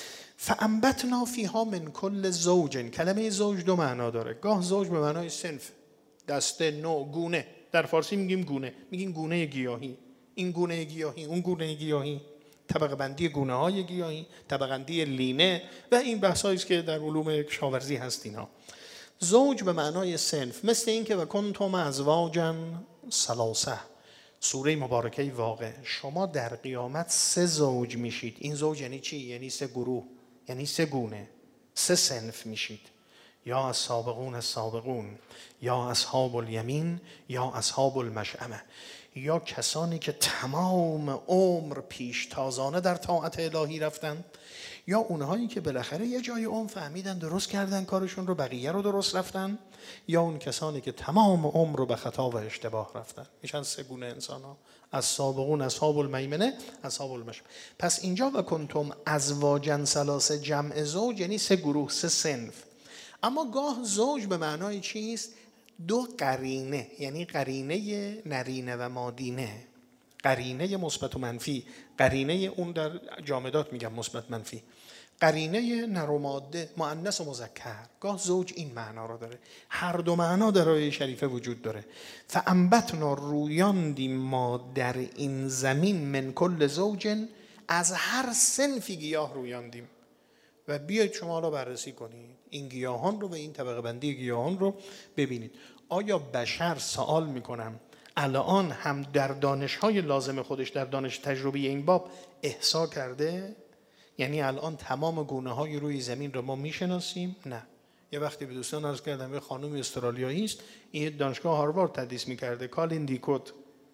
Speaker 2: فانبتنا فیها من کل زوج، کلمه زوج دو معنا داره. گاه زوج به معنای صنف، دسته، نوع، گونه. در فارسی میگیم گونه، میگیم گونه گیاهی، این گونه گیاهی، اون گونه گیاهی، طبقه بندی گونه های گیاهی، طبقه بندی لینه و این بحثایی است که در علوم کشاورزی هست. اینا زوج به معنای صنف، مثل این که و کنتم ازواجا ثلاثه، سوره مبارکه واقع. شما در قیامت سه زوج میشید. این زوج یعنی چی؟ یعنی سه گروه، یعنی سه گونه، سه صنف میشید. یا السابقون السابقون، یا اصحاب الیمین، یا اصحاب المشأمه. یا کسانی که تمام عمر پیش تازانه در طاعت الهی رفتن، یا اونهایی که بالاخره یه جای عمر فهمیدن درست کردن کارشون رو، بقیه رو درست رفتن، یا اون کسانی که تمام عمر رو به خطا و اشتباه رفتن. میشن سه گونه انسان ها، از سابقون اصحاب المیمنه، اصحاب المشأمه. پس اینجا و کنتم ازواجا ثلاثه، جمع زوج یعنی سه گروه، سه صنف. اما گاه زوج به معنای چیست؟ دو قرینه، یعنی قرینه نرینه و مادینه، قرینه مثبت و منفی. قرینه اون در جامدات میگم مثبت منفی، قرینه نر و ماده، مؤنث و مذکر. گاه زوج این معنا رو داره. هر دو معنا در آیه شریفه وجود داره. فانبتنا، رویاندیم ما در این زمین من کل زوج، از هر صنفی گیاه رویاندیم. و بیایید شما را بررسی کنید این گیاهان رو و این طبقه بندی گیاهان رو ببینید. آیا بشر، سوال میکنم، الان هم در دانش‌های لازم خودش، در دانش تجربی این باب احصا کرده؟ یعنی الان تمام گونه‌های روی زمین رو ما میشناسیم؟ نه. یه وقتی به دوستان عرض کردم یه خانم استرالیایی است، این دانشگاه هاروارد تدریس می‌کرده، کالین دیکوت،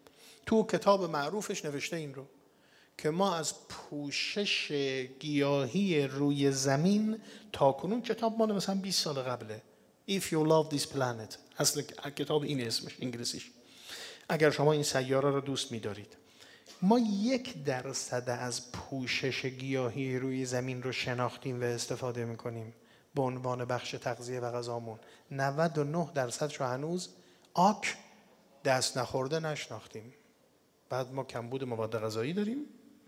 Speaker 2: تو کتاب معروفش نوشته این رو که ما از پوشش گیاهی روی زمین تا کنون، کتاب مال مثلا بیست سال قبله، If you love this planet، اصل کتاب این اسمش انگلیسیش، اگر شما این سیاره رو دوست می‌دارید. ما یک درصد از پوشش گیاهی روی زمین رو شناختیم و استفاده می‌کنیم به عنوان بخش تغذیه و غذامون. نود و نه درصد رو هنوز آک دست نخورده نشناختیم. بعد ما کمبود مواد غذایی داریم.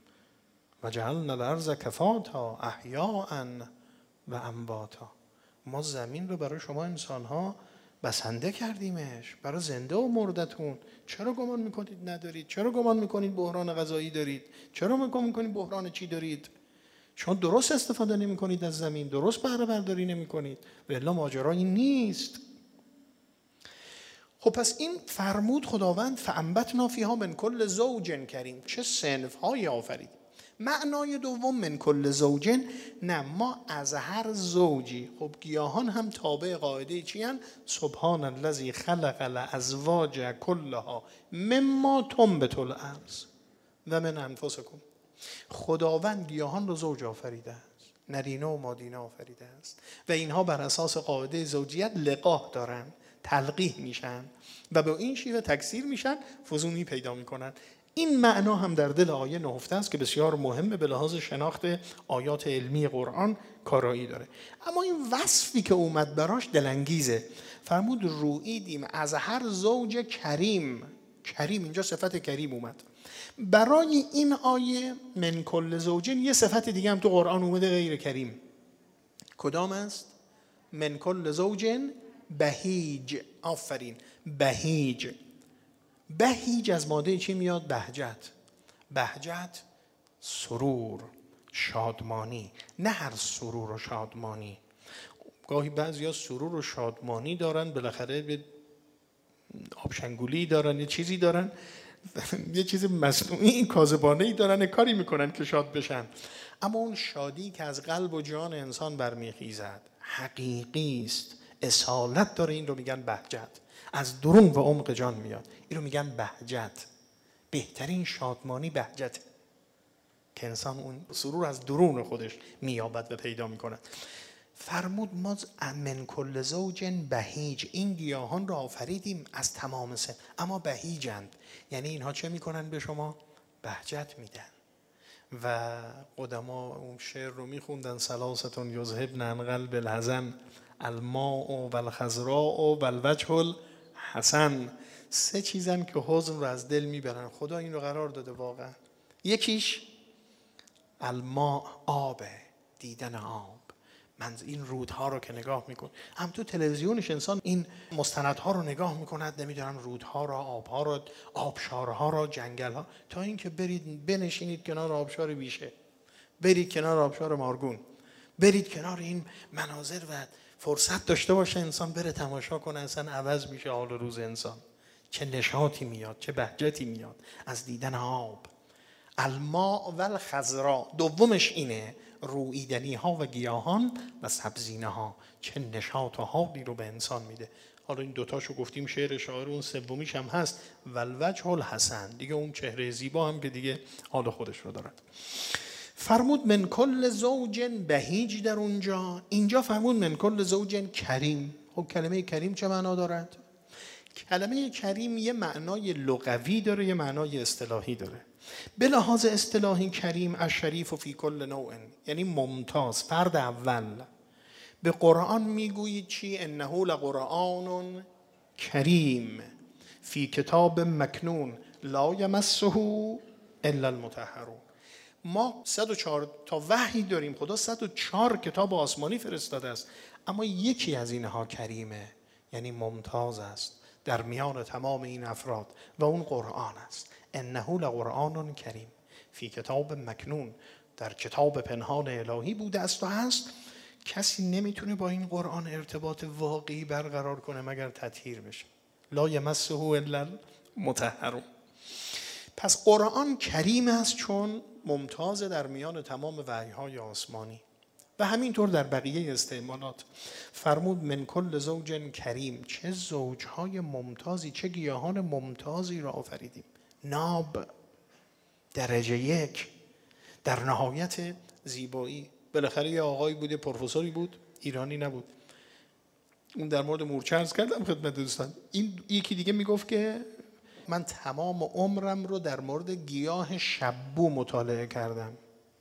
Speaker 2: و جعلنا الارض کفاتا احیاء و امواتا. ما زمین رو برای شما انسان‌ها بسنده کردیمش برای زنده و مردتون. چرا گمان میکنید ندارید؟ چرا گمان میکنید بحران غذایی دارید؟ چرا گمان میکنید بحران چی دارید؟ چون درست استفاده نمیکنید از زمین، درست بهره برداری نمیکنید. والا ماجرا این نیست. خب پس این فرمود خداوند فانبتنا فیها من کل زوج کریم، چه صنف‌هایی آفرید. معنای دوم من کل زوج، نه ما از هر زوجی. خب گیاهان هم تابع قاعده چی هن؟ سبحان الذی خلق الازواج کلها مما تنبت الارض و من انفسکم. خداوند گیاهان رو زوج آفریده است، نرینه و مادینه آفریده است و اینها بر اساس قاعده زوجیت لقاح دارن، تلقیح میشن و به این شیوه تکثیر میشن، فزونی پیدا میکنن. این معنا هم در دل آیه نهفته است که بسیار مهمه به لحاظ شناخت آیات علمی قرآن کارایی داره. اما این وصفی که اومد براش دلانگیزه. فرمود رویدیم از هر زوج کریم. کریم اینجا صفت کریم اومد. برای این آیه من کل زوجین یه صفت دیگه هم تو قرآن اومده غیر کریم. کدام است؟ من کل زوجین بهیج. آفرین، بهیج. بهیج از ماده چی میاد؟ بهجت. بهجت سرور، شادمانی، نه هر سرور و شادمانی. گاهی بعضیا سرور و شادمانی دارن، بالاخره به آبشنگولی دارن، یه چیزی دارن، یه چیز مصنوعی کاذبانه‌ای دارن، کاری میکنن که شاد بشن. اما اون شادی که از قلب و جان انسان برمیخیزد حقیقی است، اصالت داره. این رو میگن بهجت، از درون و عمق جان میاد. این رو میگن بهجت. بهترین شادمانی بهجت که انسان اون سرور از درون خودش مییابد و پیدا میکند. فرمود ما من کل زوج بهیج، این گیاهان را آفریدیم از تمام سن، اما بهیجند. یعنی اینها چه میکنن؟ به شما بهجت میدن. و قدما اون شعر رو میخوندن: ثلاثتون یذهبن عن قلب الحزن، الماء و الخضراء و الوجه الحسن. سه چیزن که حزن رو از دل میبرن. خدا این رو قرار داده واقعا. یکیش الماء، آبه، دیدن آب. من این رودها رو که نگاه میکن، هم تو تلویزیونش انسان این مستندها رو نگاه میکند، نمیدونم رودها را، آبها را، آبشارها را، جنگلها، تا اینکه برید بنشینید کنار آبشار بیشه، برید کنار آبشار مارگون، برید کنار این مناظر و فرصت داشته باشه انسان بره تماشا کنه، اصلا عوض میشه حال روز انسان. چه نشاطی میاد، چه بهجتی میاد از دیدن آب. الماء و الخضراء. دومش اینه، رویدنی ها و گیاهان و سبزینه ها. چه نشاط و حالی رو به انسان میده. حالا این دوتاشو گفتیم، شعر شاعر، اون سومیش هم هست و الوجه الحسن، دیگه اون چهره زیبا هم که دیگه حال خودش رو دارد. فرمود من کل زوج بهیج در اونجا. اینجا فرمود من کل زوج کریم. خب کلمه کریم چه معنا دارد؟ کلمه کریم یه معنای لغوی داره، یه معنای اصطلاحی داره. به لحاظ اصطلاحی کریم الشریف فی کل نوع، یعنی ممتاز، فرد اول. به قرآن میگویید چی؟ انه لقرآن کریم فی کتاب مکنون لا یمسه الا المطهرون. ما صد و چهار تا وحی داریم، خدا صد و چهار کتاب آسمانی فرستاده است، اما یکی از اینها کریمه، یعنی ممتاز است در میان تمام این افراد و اون قرآن است. انه لقرآن کریم فی کتاب مکنون، در کتاب پنهان الهی بوده است و هست. کسی نمیتونه با این قرآن ارتباط واقعی برقرار کنه مگر تطهیر بشه. لا یمسه الا المطهرون. پس قرآن کریم است چون ممتاز در میان تمام وحی‌های آسمانی و همینطور در بقیه استعمالات. فرمود من کل زوج کریم، چه زوجهای ممتازی، چه گیاهان ممتازی را آفریدیم. ناب، درجه یک، در نهایت زیبایی. بالاخره یه آقایی بود، پروفسوری بود، ایرانی نبود. اون در مورد مورچه عرض کردم خدمت دوستان. این یکی دیگه میگفت که من تمام عمرم رو در مورد گیاه شبو مطالعه کردم.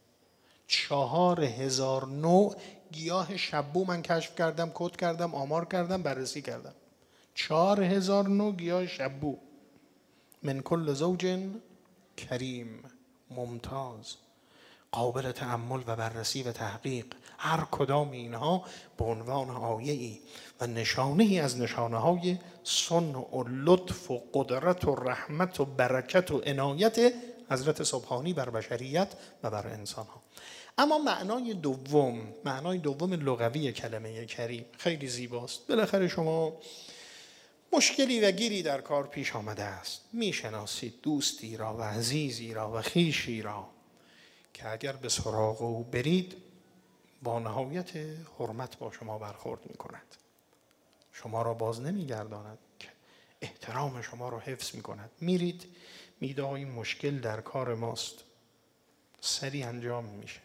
Speaker 2: چهار هزار نوع گیاه شبو من کشف کردم، کد کردم، آمار کردم، بررسی کردم. چهار هزار نوع گیاه شبو. من کل زوج کریم، ممتاز. قابل تأمل و بررسی و تحقیق. هر کدام اینها به عنوان آیه‌ای و نشانه‌ای از نشانه‌های صنع و لطف و قدرت و رحمت و برکت و عنایت حضرت سبحانی بر بشریت و بر انسان‌ها. اما معنای دوم، معنای دوم لغوی کلمه کریم خیلی زیباست. بالاخره شما مشکلی و گیری در کار پیش آمده است، میشناسید دوستی را و عزیزی را و خویشی را که اگر به سراغ او برید با نهایت حرمت با شما برخورد می‌کند، شما را باز نمی‌گرداند، که احترام شما را حفظ می‌کند. میرید میگه این مشکل در کار ماست، سریع انجام میشه.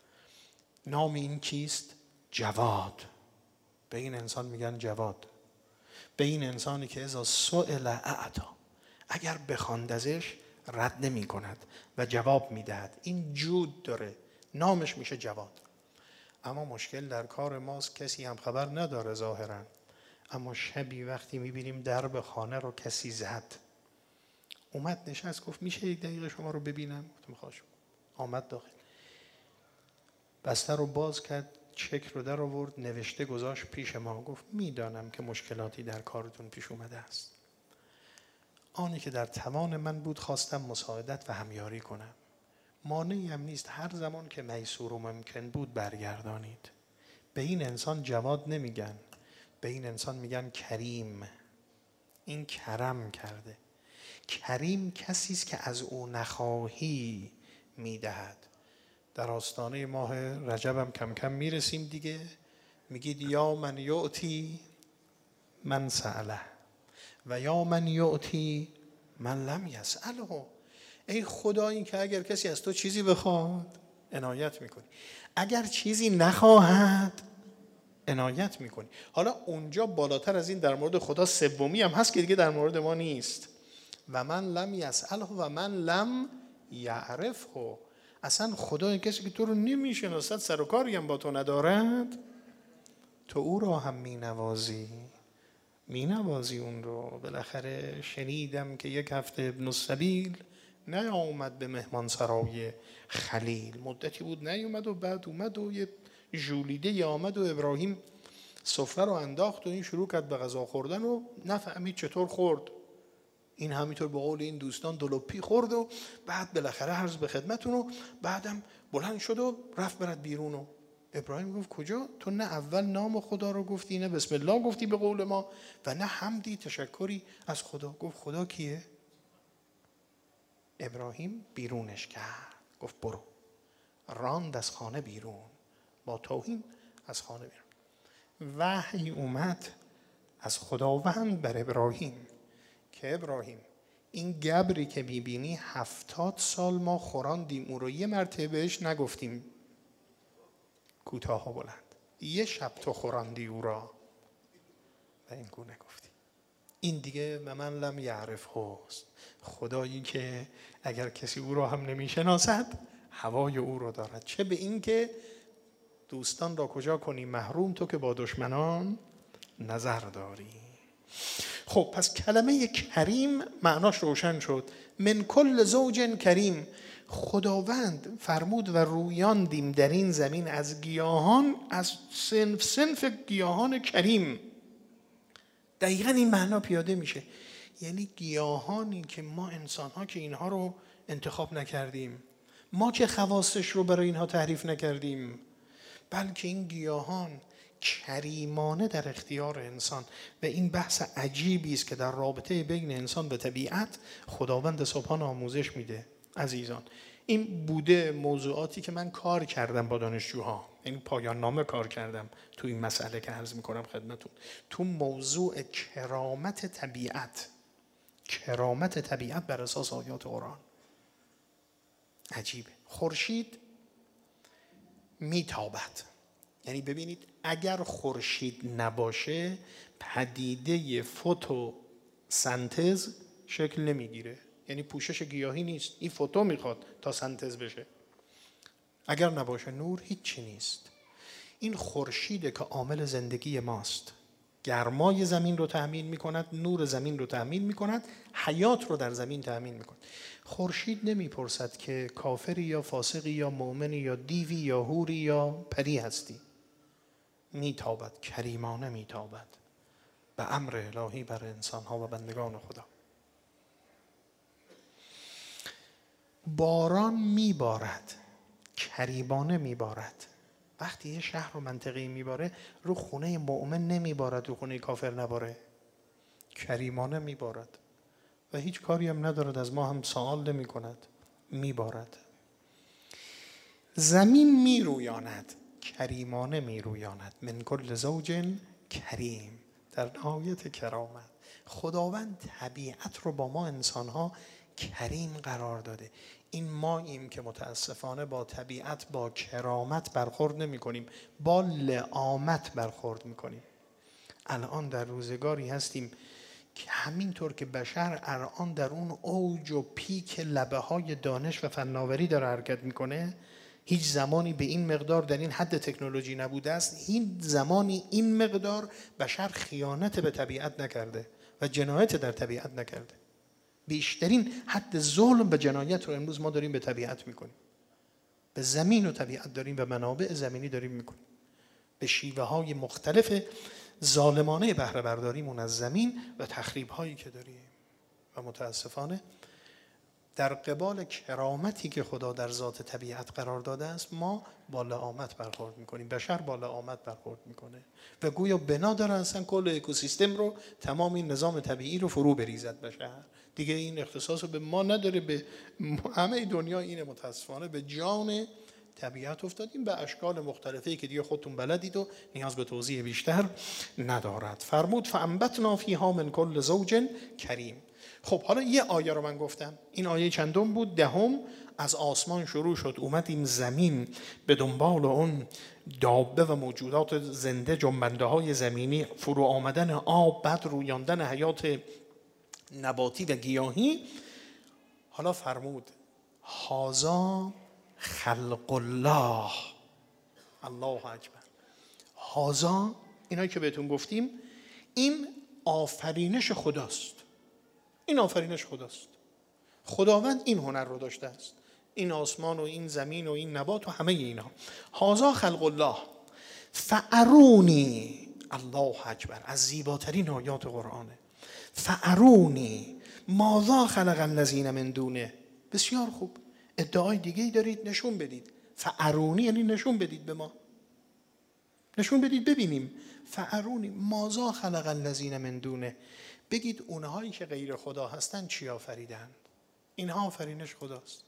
Speaker 2: نام این کیست؟ جواد. به این انسان میگن جواد. به این انسانی که اذا سئل اعطا، اگر بخواند ازش رد نمی کند و جواب میدهد. این جود داره، نامش میشه جواد. اما مشکل در کار ماست، کسی هم خبر نداره ظاهرا، اما شبی وقتی میبینیم درب خانه رو کسی زد، اومد نشست گفت میشه یک دقیقه شما رو ببینم؟ گفتم خواهش. آمد داخل، بسته رو باز کرد، چک رو در آورد، نوشته گذاشت پیش ما. گفت میدانم که مشکلاتی در کارتون پیش اومده است. آنی که در توان من بود خواستم مساعدت و همیاری کنم. مانعی هم نیست، هر زمان که میسور و ممکن بود برگردانید. به این انسان جواد نمیگن، به این انسان میگن کریم. این کرم کرده. کریم کسی است که از او نخواهی میدهد. در آستانه ماه رجب هم کم کم میرسیم دیگه. میگید یا من یعطی من سأله و یا من یعطی من لم یسأله. ای خدایی که اگر کسی از تو چیزی بخواد عنایت میکنی، اگر چیزی نخواهد عنایت میکنی. حالا اونجا بالاتر از این در مورد خدا سومی هم هست که دیگه در مورد ما نیست. و من لم یسأله و من لم یعرفه. اصلا خدای کسی که تو رو نمیشناسد، سر و کاری هم با تو ندارد، تو او را هم مینوازی مینوازی اون رو. بالاخره شنیدم که یک هفته ابن السبیل نیامد به مهمان سرای خلیل. مدتی بود نیومد و بعد اومد و یه ژولیده آمد و ابراهیم سفره رو انداخت و این شروع کرد به غذا خوردن و نفهمید چطور خورد. این همینطور به قول این دوستان دلوپی خورد و بعد بالاخره عرض به خدمتون و بعدم بلند شد و رفت برد بیرون. و ابراهیم گفت کجا؟ تو نه اول نام خدا رو گفتی، نه بسم الله گفتی به قول ما، و نه حمدی تشکری از خدا. گفت خدا کیه؟ ابراهیم بیرونش کرد، گفت برو. راند از خانه بیرون، با توهین از خانه بیرون. وحی اومد از خداوند بر ابراهیم که ابراهیم این گبری که میبینی هفتاد سال ما خوراندیم او رو، یه مرتبه بهش نگفتیم کوتاه و بلند، یه شب تو خوراندی او را و این گونه گفتی. این دیگه و من لم یعرف هست، خدایی که اگر کسی او را هم نمیشناسد هوای او رو دارد. چه به این که دوستان را کجا کنی محروم، تو که با دشمنان نظر داری. خب پس کلمه کریم معناش روشن شد. من کل زوج کریم، خداوند فرمود و رویاندیم در این زمین از گیاهان، از صنف صنف گیاهان کریم. دقیقا این معنا پیاده میشه، یعنی گیاهانی که ما انسان ها که اینها رو انتخاب نکردیم، ما که خواصش رو برای اینها تعریف نکردیم، بلکه این گیاهان کریمانه در اختیار انسان. و این بحث عجیبی است که در رابطه بین انسان و طبیعت خداوند سبحان آموزش میده. عزیزان این بوده موضوعاتی که من کار کردم با دانشجوها، این پایان نامه کار کردم تو این مسئله که عرض میکنم خدمتون، تو موضوع کرامت طبیعت، کرامت طبیعت بر اساس آیات قرآن. عجیبه. خورشید میتابد، یعنی ببینید اگر خورشید نباشه پدیده فتوسنتز شکل نمیگیره، یعنی پوشش گیاهی نیست، این فتو میخواد تا سنتز بشه. اگر نباشه نور هیچی نیست. این خورشیده که عامل زندگی ماست. گرمای زمین رو تأمین میکند، نور زمین رو تأمین میکند، حیات رو در زمین تأمین میکند. خورشید نمیپرسد که کافری یا فاسقی یا مؤمنی یا دیوی یا حوری یا پری هستی. میتابد، کریمانه میتابد به امر الهی بر انسانها و بندگان خدا. باران میبارد، کریمانه میبارد. وقتی یه شهر و منطقه‌ای میباره، رو خونه مؤمن نمیبارد، رو خونه کافر نباره، کریمانه میبارد و هیچ کاری هم ندارد، از ما هم سوال نمی کند، میبارد. زمین میرویاند، کریمانه میرویاند، من کل زوج کریم، در نهایت کرامت. خداوند طبیعت رو با ما انسانها کریم قرار داده. این ماییم که متاسفانه با طبیعت با کرامت برخورد نمی کنیم، با لئامت برخورد می کنیم. الان در روزگاری هستیم که همینطور که بشر الان در اون اوج و پیک لبه های دانش و فناوری داره حرکت میکنه، هیچ زمانی به این مقدار در این حد تکنولوژی نبوده است. این زمانی این مقدار بشر خیانت به طبیعت نکرده و جنایت در طبیعت نکرده. بیشترین حد ظلم و جنایت رو امروز ما داریم به طبیعت میکنیم، به زمین و طبیعت داریم، به منابع زمینی داریم میکنیم، به شیوه های مختلف ظالمانه بهره برداریمون از زمین و تخریب هایی که داریم. و متاسفانه در قبال کرامتی که خدا در ذات طبیعت قرار داده است، ما با لئامت برخورد میکنیم، بشر با لئامت برخورد میکنه و گویا بنا داره اصلا کل اکوسیستم رو، تمام این نظام طبیعی رو فرو بریزد بشر. دیگه این اختصاص رو به ما نداره، به همه دنیا اینه. متاسفانه به جان طبیعت افتادیم به اشکال مختلفی که دیگه خودتون بلدید و نیاز به توضیح بیشتر ندارد. فرمود فانبتنا فیها من کل زوج کریم. خب حالا یه آیه رو من گفتم، این آیه چندم بود؟ دهم. از آسمان شروع شد، اومد این زمین به دنبال اون دابه و موجودات زنده، جنبنده های زمینی، فرو آمدن آب، بعد رویاندن حیات نباتی و گیاهی. حالا فرمود هذا خلق الله، الله اکبر. هذا، اینایی که بهتون گفتیم، این آفرینش خداست. این آفرینش خداست. خداوند این هنر رو داشته است، این آسمان و این زمین و این نبات و همه اینا. هذا خلق الله فارونی، الله اکبر، از زیباترین آیات قرآنه. فارونی ماذا خلق الذین من دونه. بسیار خوب، ادعای دیگه‌ای دارید، نشون بدید. فارونی یعنی نشون بدید به ما، نشون بدید ببینیم. فارونی ماذا خلق الذین من دونه، بگید اونهایی که غیر خدا هستن چی آفریدند. اینها آفرینش خداست.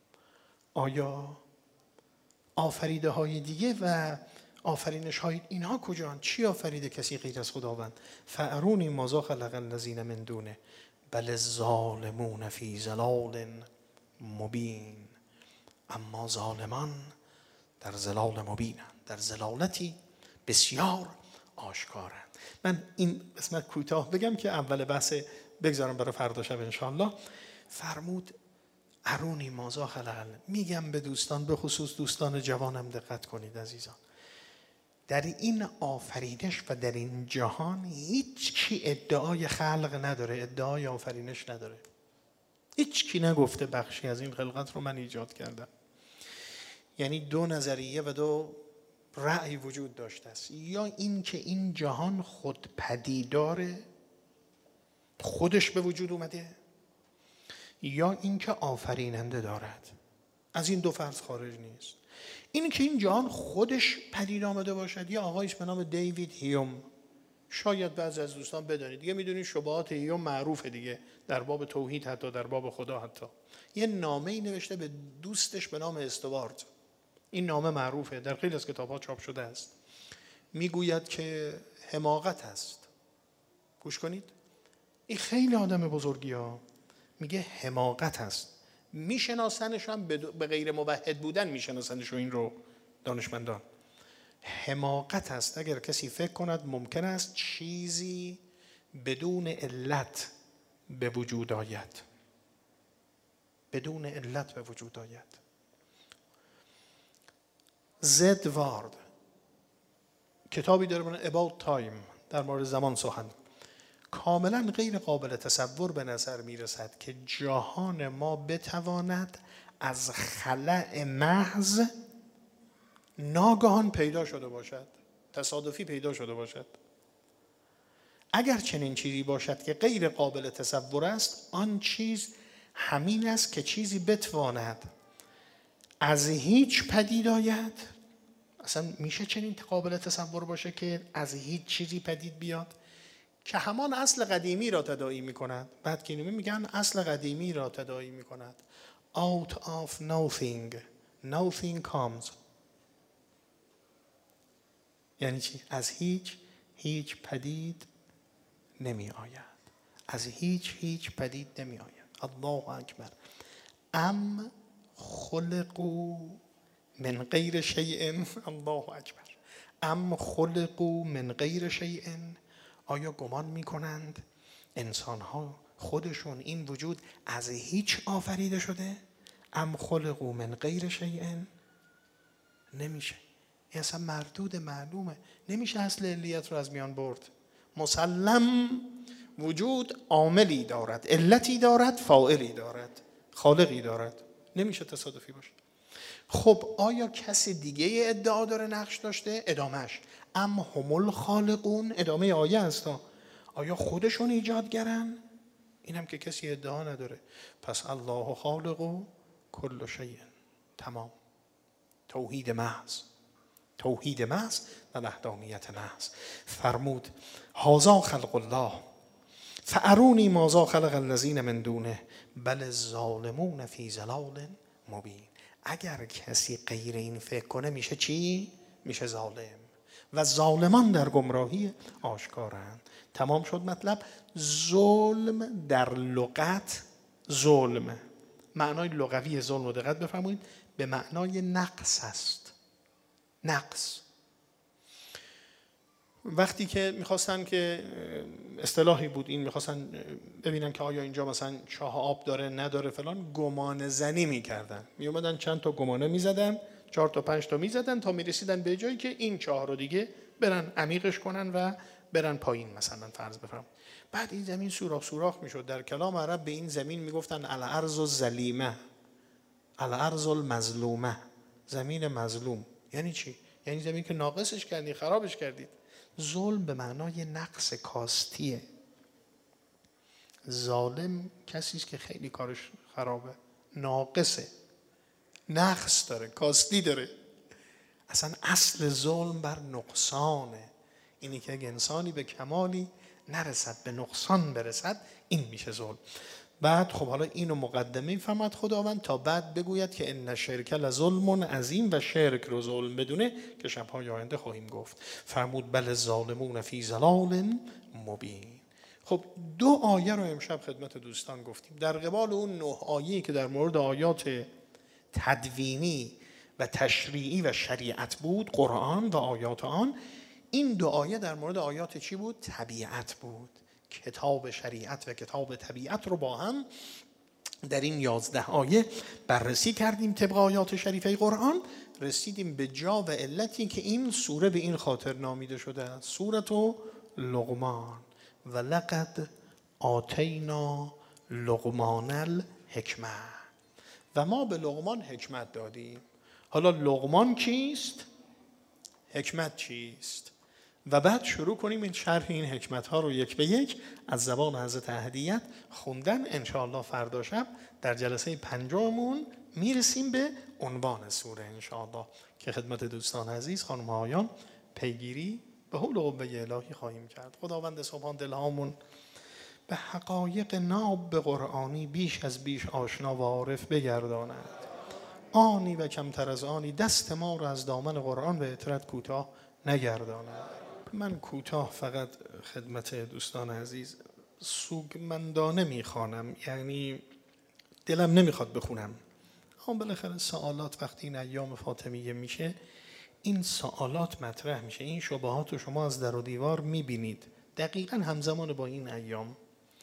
Speaker 2: آیا آفریده های دیگه و آفرینش های اینها کجان؟ چی آفریده کسی غیر از خداوند؟ فارونی ماذا خلق الذین من دونه بل الظالمون فی ضلال مبین. اما ظالمان در ضلال مبینند، در ضلالتی بسیار آشکارند. من این قسمت کوتاه بگم که اول بحث بگذارم برای فردا شب انشاءالله. فرمود ارونی ماذا خلق. میگم به دوستان، به خصوص دوستان جوانم دقت کنید عزیزان، در این آفرینش و در این جهان هیچ کی ادعای خلق نداره، ادعای آفرینش نداره. هیچ کی نگفته بخشی از این خلقت رو من ایجاد کردم. یعنی دو نظریه و دو رأی وجود داشته است. یا این که این جهان خود پدیداره، خودش به وجود اومده، یا این که آفریننده دارد. از این دو فرض خارج نیست. این که این جهان خودش پدید آمده باشد، یا آقایش به نام دیوید هیوم، شاید بعضی از دوستان بدانید دیگه، میدونید شبهات هیوم معروفه دیگه، در باب توحید، حتی در باب خدا. حتی یه نامه‌ای نوشته به دوستش به نام استوارت. این نامه معروفه، در خیلی از کتاب‌ها چاپ شده است. میگوید که حماقت است. گوش کنید، این خیلی آدم بزرگی ها. میگه حماقت است. میشناسنش هم به غیر موحد بودن میشناسنش، و این رو دانشمندان. حماقت است اگر کسی فکر کند ممکن است چیزی بدون علت به وجود آید، بدون علت به وجود آید. زد وارد کتابی داره بنام About Time در مورد زمان سخن. کاملا غیر قابل تصور به نظر می رسد که جهان ما بتواند از خلأ محض ناگهان پیدا شده باشد، تصادفی پیدا شده باشد. اگر چنین چیزی باشد که غیر قابل تصور است، آن چیز همین است که چیزی بتواند از هیچ پدید آید. اصلا میشه چنین قابل تصور باشه که از هیچ چیزی پدید بیاد؟ که همان اصل قدیمی را تداعی میکند. بعد که میگن اصل قدیمی را تداعی میکند. Out of nothing nothing comes. یعنی چی؟ از هیچ هیچ پدید نمی آید. از هیچ هیچ پدید نمی آید. الله اکبر. ام خلقوا من غیر شیء. الله اکبر. ام خلقوا من غیر شیء. آیا گمان می کنند انسان ها خودشون این وجود از هیچ آفریده شده؟ ام خلقوا من غیر شیء. نمیشه. این اصلا مردود معلومه. نمیشه اصل علیت رو از میان برد. مسلم وجود عاملی دارد، علتی دارد، فاعلی دارد، خالقی دارد. نمیشه تصادفی باشه. خب آیا کسی دیگه ادعا داره نقش داشته؟ ادامهش ام هم الخالقون. ادامه آیه است. آیا خودشون ایجادگرن؟ اینم که کسی ادعا نداره. پس الله خالق کل شیء. تمام. توحید محض. توحید محض و وحدانیت محض. فرمود هذا خلق الله فارونی ماذا خلق الذین من دونه بل الظالمون فی ضلال مبین. اگر کسی غیر این فکر کنه میشه چی؟ میشه ظالم. و ظالمان در گمراهی آشکارند. تمام شد مطلب. ظلم در لغت، ظلم معنای لغوی ظلم رو دقت بفرمایید، به معنای نقص است. نقص. وقتی که میخواستن که اصطلاحی بود این، میخواستن ببینن که آیا اینجا مثلا چاه آب داره نداره فلان، گمان زنی میکردن. میومدن چند تا گمانه میزدن، چهار تا پنج تا میزدن تا میرسیدن به جایی که این چاه رو دیگه برن عمیقش کنن و برن پایین مثلا فرض بفرم. بعد این زمین سوراخ سوراخ میشد. در کلام عرب به این زمین میگفتن الارض الظلیمه، الارض المظلومه، زمین مظلوم. یعنی چی؟ یعنی زمین که ناقصش کردید، خرابش کردید. ظلم به معنای نقص، کاستیه. ظالم کسی است که خیلی کارش خرابه، ناقصه، نقص داره، کاستی داره. اصلا اصل ظلم بر نقصانه. اینی که اگه انسانی به کمالی نرسد به نقصان برسد، این میشه ظلم. بعد خب حالا اینو مقدمه فرماد خداوند تا بعد بگوید که ان شرک لظلم عظیم و شرک رو ظلم بدونه که شب‌های آینده خواهیم گفت. فرمود بل الظالمون فی ضلال مبین. خب دو آیه رو امشب خدمت دوستان گفتیم. در قبال اون نه آیه‌ای که در مورد آیات تدوینی و تشریعی و شریعت بود، قرآن و آیات آن، این دو آیه در مورد آیات چی بود؟ طبیعت بود. کتاب شریعت و کتاب طبیعت رو با هم در این یازده آیه بررسی کردیم طبق آیات شریفه قرآن. رسیدیم به جا و علتی که این سوره به این خاطر نامیده شده است، سورة لقمان. و لقد آتینا لقمان الحکمه. و ما به لقمان حکمت دادیم. حالا لقمان کیست؟ حکمت چیست؟ و بعد شروع کنیم این شرح این حکمت ها رو یک به یک از زبان حضرت احدیت خوندن. انشاءالله فردا شب در جلسه پنجمون میرسیم به عنوان سوره انشاءالله که خدمت دوستان عزیز خانم ها آیان پیگیری به حول و قوه الهی خواهیم کرد. خداوند سبحان دلهامون به حقایق ناب به قرآنی بیش از بیش آشنا و عارف بگرداند. آنی و کمتر از آنی دست ما رو از دامن قرآن به اطرت کوتاه نگرداند. من کوتاه فقط خدمت دوستان عزیز سوگمندانه میخوانم، یعنی دلم نمیخواد بخونم. اما بالاخره سوالات وقتی این ایام فاطمیه میشه، این سوالات مطرح میشه، این شبهات رو شما از در و دیوار میبینید دقیقا همزمان با این ایام.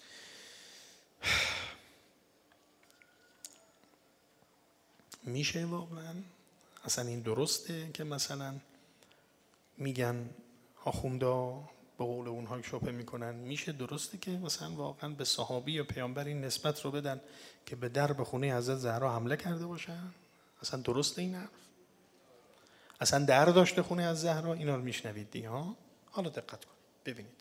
Speaker 2: میشه واقعا اصلا این درسته که مثلا میگن آخوندا به قول اونها شبهه میکنن میشه درسته که مثلا واقعا به صحابی یا پیامبر این نسبت رو بدن که به درب خونه حضرت زهرا حمله کرده باشن؟ اصلا درسته این حرف؟ اصلا در داشته خونه از زهرا؟ اینا رو میشنوید دیگه ها. حالا دقت کنید ببینید.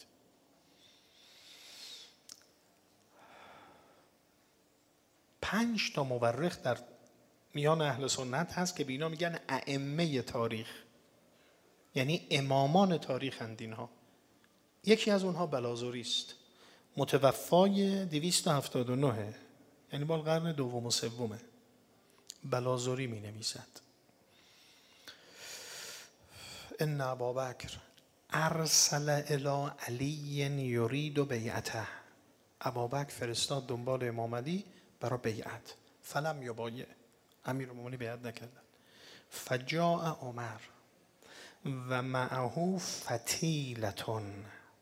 Speaker 2: پنج تا مورخ در میان اهل سنت هست که به اینا میگن ائمه تاریخ، یعنی امامان تاریخ اند اینها. یکی از اونها بلازوری است، متوفای دویست و هفتاد و نه، یعنی بال قرن دوم و سومه. بلازوری می نویسد ان ابابکر ارسل الی علی یرید بیعته. ابابکر فرستاد دنبال امام علی برای بیعت، فلم یبایع، امیرالمومنین بیعت نکردن. فجاء عمر و معه فتیلتون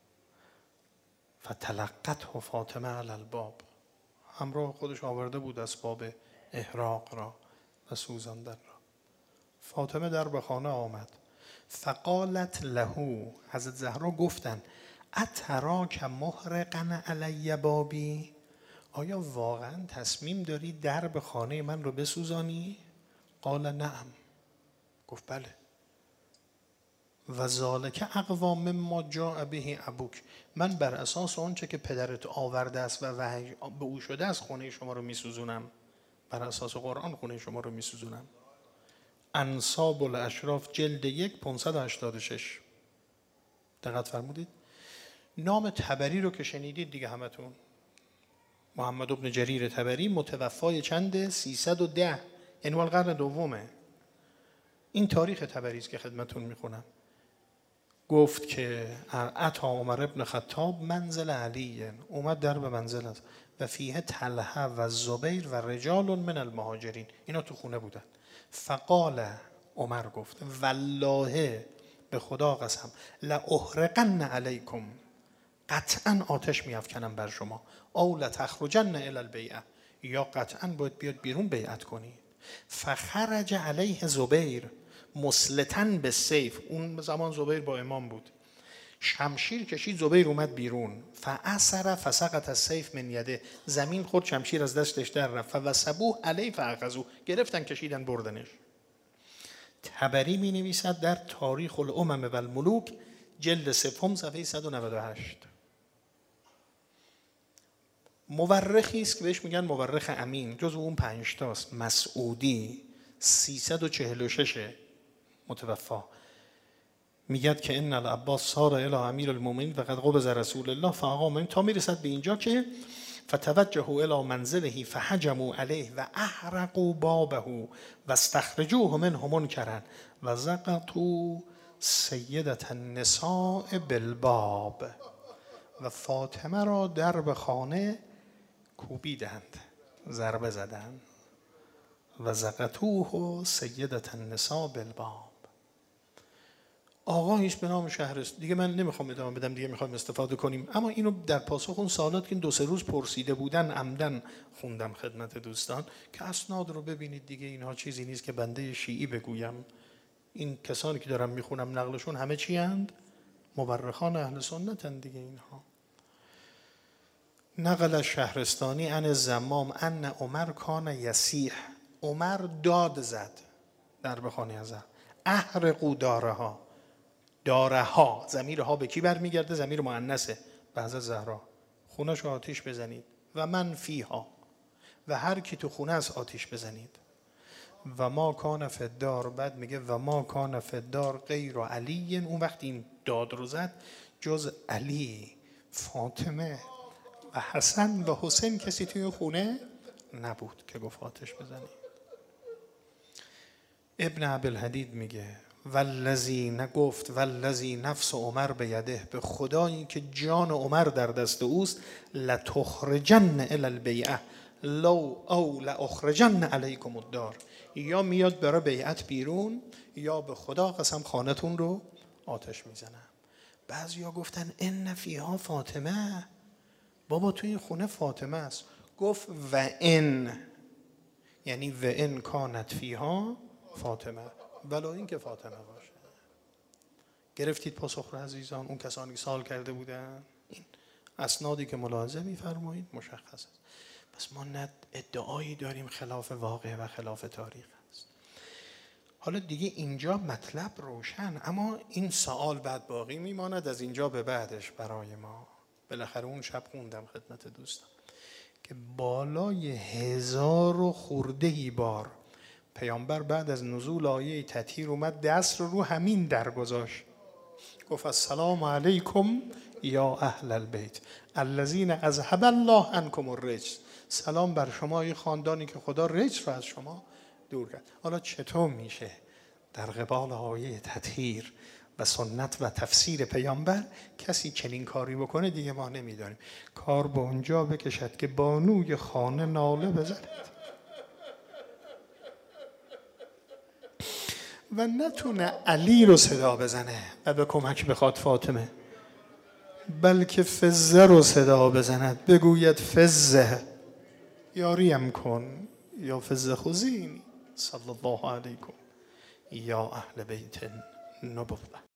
Speaker 2: فتلقته فاطمه علی الباب. همراه خودش آورده بود اسباب احراق را و سوزاندن را. فاطمه در به خانه آمد. فقالت له، حضرت زهرا گفتن اتراک محرقا علی بابی، آیا واقعا تصمیم داری در به خانه من رو بسوزانی؟ قال نعم، گفت بله. و ذالک اقوا مما جاء به ابوک، من بر اساس آنچه که پدرت آورده است و وحی به او شده است خونه شما رو میسوزونم، بر اساس قرآن خونه شما رو میسوزونم. انصاب الاشراف جلد یک پانصد و هشتاد و شش. دقت فرمودید. نام طبری رو که شنیدید دیگه همتون، محمد ابن جریر طبری، متوفای چنده؟ سیصد و ده، یعنی مال قرن دومه. این تاریخ طبری است که خدمتون میخونم. گفت که اتا عمر ابن خطاب منزل علی، اومد در به منزل است و فیه طلحه و زبیر و رجال من المهاجرین، اینا تو خونه بودن. فقال، عمر گفت والله به خدا قسم لاحرقن علیکم، قطعا آتش میافکنم بر شما، او لتخرجن الی البیعه، یا قطعا باید بیاد بیرون بیعت کنی. فخرج علیه زبیر مسلطن به سیف، اون زمان زبیر با امام بود، شمشیر کشید، زبیر اومد بیرون. فاثر فسقط السیف من یده، زمین خورد، شمشیر از دستش در رفت. فوسبوه علیه فاخذوه، گرفتن کشیدن بردنش. طبری می نویسد در تاریخ الامم و الملوک جلد سوم صفحه صد و نود و هشت. مورخی است که بهش میگن مورخ امین، جز اون پنج تاست. مسعودی سیصد و چهل و شش متوفا، میگد که ان العباس صار الی امیر المؤمنین و قد قبض رسول الله فاقام، تا میرسد به اینجا که فتوجهوا الی منزله فهجموا علیه و احرقوا بابه و استخرجوه منه منکرا و زقطوا سیدة النساء بالباب، و فاطمه را در به خانه کوبیدند، ضربه زدند. و زقطوه سیدة النساء بالباب. آقایش به نام شهرست، دیگه من نمیخوام ادامه بدم، دیگه میخوام استفاده کنیم، اما اینو در پاسخ اون سوالات که این دو سه روز پرسیده بودن عمدن خوندم خدمت دوستان که اسناد رو ببینید دیگه. اینها چیزی نیست که بنده شیعی بگویم، این کسانی که دارم میخونم نقلشون همه چی هند؟ مورخان اهل سنت هند دیگه. اینها نقل شهرستانی عن زمام ان عمر کان یسیح، عمر داد زد در بخانی از احرقوا دارها، دارها ضمیرها به کی برمیگرده؟ ضمیر مؤنثه، به حضرت زهرا. خونه‌ش رو آتش بزنید و من فیها، و هر کی تو خونه است آتش بزنید. و ما کان فی الدار، بعد میگه و ما کان فی الدار غیر علی، اون وقت این داد رو زد جز علی، فاطمه و حسن و حسین کسی توی خونه نبود که گفت آتش بزنید. ابن عبدالحدید میگه والذی، نگفت والذی نفس عمر بیده، به خدایی که جان عمر در دست اوست، لتخرجن الی البیعه لو او لاخرجن علیکم الدار، یا میاد برای بیعت بیرون یا به خدا قسم خانتون رو آتش میزنم. بعضیا گفتن ان فیها فاطمه، بابا توی این خونه فاطمه است. گفت و ان، یعنی و ان کانت فیها فاطمه، ولی این که فاطمه باشه. گرفتید پاسخ را عزیزان؟ اون کسانی که سوال کرده بودن، این اسنادی که ملاحظه می‌فرمایید مشخص است. پس ما نه ادعایی داریم خلاف واقع و خلاف تاریخ است. حالا دیگه اینجا مطلب روشن، اما این سوال بعد باقی میماند از اینجا به بعدش برای ما. بالاخره اون شب خوندم خدمت دوستان که بالای هزار و خوردهی بار پیامبر بعد از نزول آیه تطهیر اومد دست رو رو همین در گذاشت، گفت السلام علیکم یا اهل البیت الذین اذهب الله عنکم الرجس. سلام بر شما ای خاندانی که خدا رجس رو از شما دور کرد. حالا چطور میشه در قبال آیه تطهیر و سنت و تفسیر پیامبر کسی چنین کاری بکنه؟ دیگه ما نمیداریم. کار به اونجا بکشد که بانوی خانه ناله بزند و نتونه علی رو صدا بزنه و به کمک بخواد فاطمه، بلکه فزه رو صدا بزند، بگوید فزه یاریم کن یا فزه خزینی صلی الله علیکم یا اهل بیت النبوة.